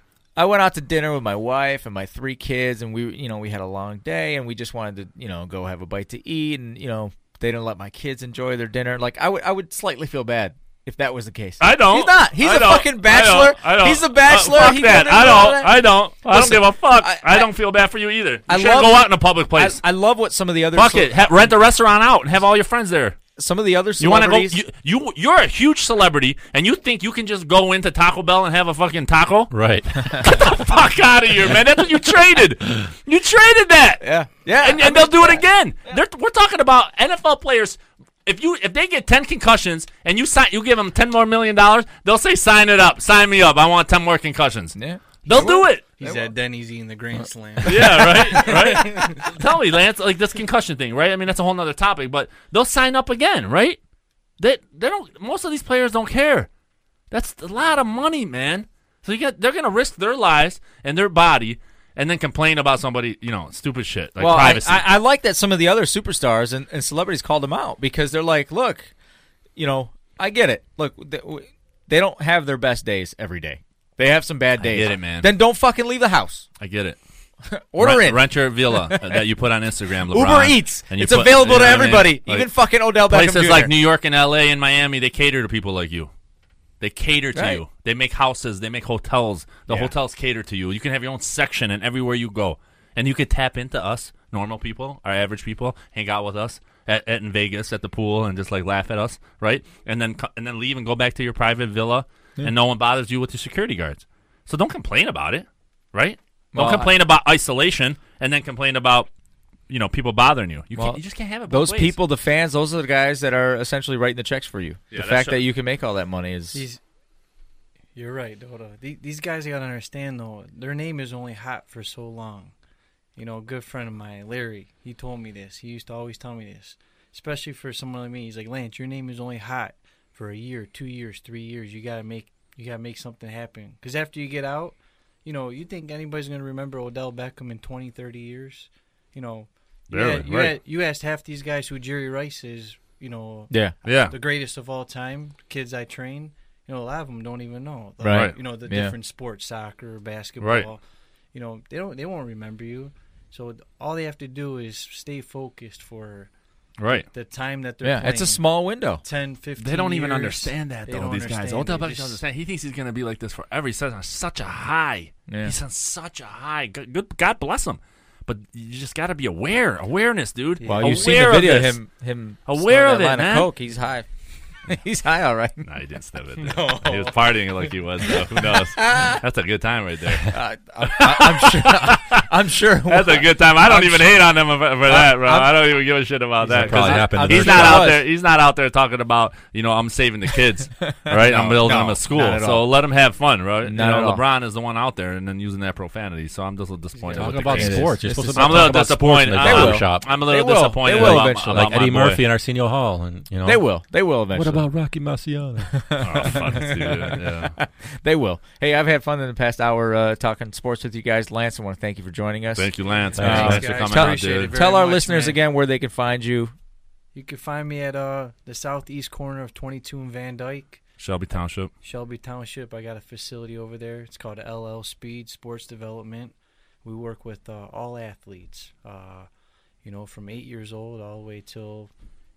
B: I went out to dinner with my wife and my 3 kids, and we had a long day, and we just wanted to, go have a bite to eat, and they didn't let my kids enjoy their dinner." Like, I would slightly feel bad if that was the case.
C: I don't.
B: He's not. He's
C: I
B: a
C: don't.
B: fucking bachelor.
C: I don't.
B: He's a bachelor.
C: Fuck
B: He
C: that.
B: didn't
C: I
B: do
C: don't.
B: that.
C: I don't. I don't
B: Listen,
C: give a fuck.
B: I-
C: I don't feel bad for you either. You
B: I
C: shouldn't
B: love-
C: go out in a public place.
B: I love what some of the other
C: Fuck it. Rent a restaurant out and have all your friends there.
B: some of the other
C: You want to go?
B: celebrities.
C: You're a huge celebrity, and you think you can just go into Taco Bell and have a fucking taco?
D: Right.
C: Fuck out of here, man! That's what you traded. You traded that.
B: Yeah,
C: And they'll do it again. We're talking about NFL players. If they get 10 concussions and you give them $10 more million, they'll say sign it up, sign me up. I want 10 more concussions.
B: Yeah.
C: They'll do it.
F: He's at Denny's eating the Grand Slam.
C: Yeah, right. Tell me, Lance, like this concussion thing, right? I mean, that's a whole nother topic, but they'll sign up again, right? They don't. Most of these players don't care. That's a lot of money, man. So they're gonna risk their lives and their body, and then complain about somebody, stupid shit like privacy.
B: I like that some of the other superstars and celebrities called them out because they're like, look, I get it. Look, they don't have their best days every day. They have some bad days.
C: get it, man.
B: Then don't fucking leave the house.
C: I get it.
B: Order in.
C: Rent your villa that you put on Instagram. LeBron,
B: Uber Eats.
C: and you
B: It's
C: put-
B: available
C: you know
B: to
C: what I mean?
B: everybody.
C: Like,
B: Even fucking Odell Beckham
C: places
B: Jr.
C: like New York and L.A. and Miami, they cater to people like you. They cater to
B: Right.
C: you. They make houses. They make hotels. The
B: Yeah.
C: hotels cater to you. You can have your own section and everywhere you go. And you could tap into us, normal people, our average people, hang out with us in Vegas at the pool and just like laugh at us, right? And then leave and go back to your private villa, and no one bothers you with your security guards. So don't complain about it, right?
B: Well,
C: don't complain about isolation and then complain about people bothering you. You
B: Well,
C: you just can't have it both
B: Those
C: ways.
B: people, the fans, those are the guys that are essentially writing the checks for you.
C: Yeah,
B: the
C: that's
B: fact
C: true.
B: that you can make all that money is...
F: You're right, Dodo. These guys got to understand, though, their name is only hot for so long. A good friend of mine, Larry, he told me this. He used to always tell me this, especially for someone like me. He's like, Lance, your name is only hot for a year, 2 years, 3 years. You gotta make something happen. Because after you get out, you think anybody's gonna remember Odell Beckham in 20, 30 years? You asked half these guys who Jerry Rice is.
B: Yeah.
F: The greatest of all time. Kids I train. A lot of them don't even know.
B: Right.
F: The
B: Yeah.
F: different sports, soccer, basketball.
C: Right.
F: They won't remember you. So all they have to do is stay focused for
C: right.
F: the time that they're
B: Yeah,
F: playing.
B: it's a small window.
F: 10, 15
C: They don't even
F: years.
C: understand that,
F: They
C: though,
F: don't
C: these guys.
F: understand.
C: Odell
F: They
C: Beckham
F: just-
C: doesn't understand. He thinks he's going to be like this forever. He's on such a high.
B: Yeah.
C: He's on such a high. Good. God bless him. But you just got to be aware. Awareness, dude.
B: Well,
C: Aware
B: you've seen the video
C: of
B: of
C: this.
B: him
C: Aware
B: snorting
C: of
B: that
C: it,
B: line
C: man.
B: Coke. He's high.
A: He's high, all right.
C: No, he didn't step it. No. He was partying like he was, though. Who knows? That's a good time right there.
A: I'm sure.
C: That's a good time. I don't even hate on him for that, bro. I don't even give a shit about that.
D: Probably happened.
C: He's not out there. He's not out there talking about, I'm saving the kids, right? I'm building them a school. So let them have fun, right? LeBron is the one out there and then using that profanity. So I'm just a little disappointed.
D: Talking about sports. You're supposed to
C: I'm a little disappointed.
D: I'm
C: a little disappointed.
A: They will eventually.
D: like Eddie Murphy and Arsenio Hall, and
A: They will eventually.
D: What about Rocky Marciano?
C: Oh, fuck, dude. Yeah.
A: They will. Hey, I've had fun in the past hour talking sports with you guys. Lance, I want to thank you for joining us.
C: Thank you, Lance.
F: Thanks
C: for coming
F: out,
C: out, dude.
A: Tell our
F: much,
A: listeners
F: man.
A: again where they can find you.
F: You can find me at the southeast corner of 22 and Van Dyke,
C: Shelby Township.
F: Shelby Township. I got a facility over there. It's called LL Speed Sports Development. We work with all athletes, from 8 years old all the way till,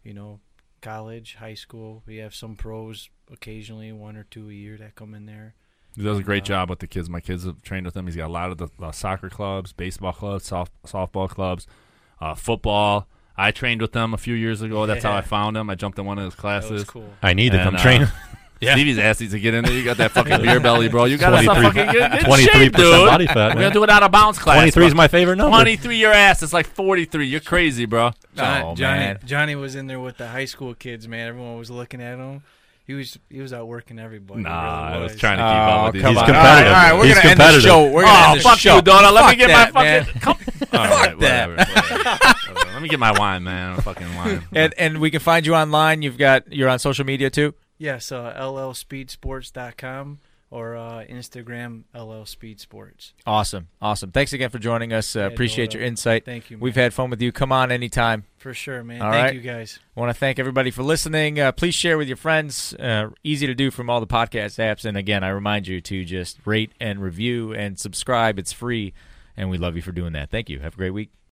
F: college, high school. We have some pros occasionally, 1 or 2 a year that come in there.
C: He does a great job with the kids. My kids have trained with him. He's got a lot of the soccer clubs, baseball clubs, softball clubs, football. I trained with him a few years ago. That's how I found him. I jumped in one of his classes.
F: That was cool.
D: I need to come train.
C: Yeah. Stevie's ass needs to get in there. You got that fucking beer belly, bro. You got to fucking get in
D: 23%
C: shape, dude.
D: body fat.
C: We're going to do it out of bounds class.
D: 23 is my favorite number.
C: 23 your ass. It's like 43. You're crazy, bro.
F: Johnny was in there with the high school kids, man. Everyone was looking at him. He was outworking everybody.
C: Nah,
F: really
C: I was trying to keep up with these.
D: He's
A: on.
D: competitive.
A: All right, we're
D: He's
A: going to end the
D: competitive.
A: show. We're going to end the
C: fuck
A: show.
C: you, Donna. Let me get
A: that,
C: my fucking... All right,
A: that.
C: whatever. Let me get my wine, man. Fucking wine.
A: And we can find you online. You're on social media too?
F: Yes, llspeedsports.com or Instagram llspeedsports.
A: Awesome. Thanks again for joining us. Appreciate your insight.
F: Thank you, man.
A: We've had fun with you. Come on anytime.
F: For sure, man.
A: All
F: Thank
A: right.
F: you, guys.
A: I want to thank everybody for listening. Please share with your friends. Easy to do from all the podcast apps. And again, I remind you to just rate and review and subscribe. It's free, and we love you for doing that. Thank you. Have a great week.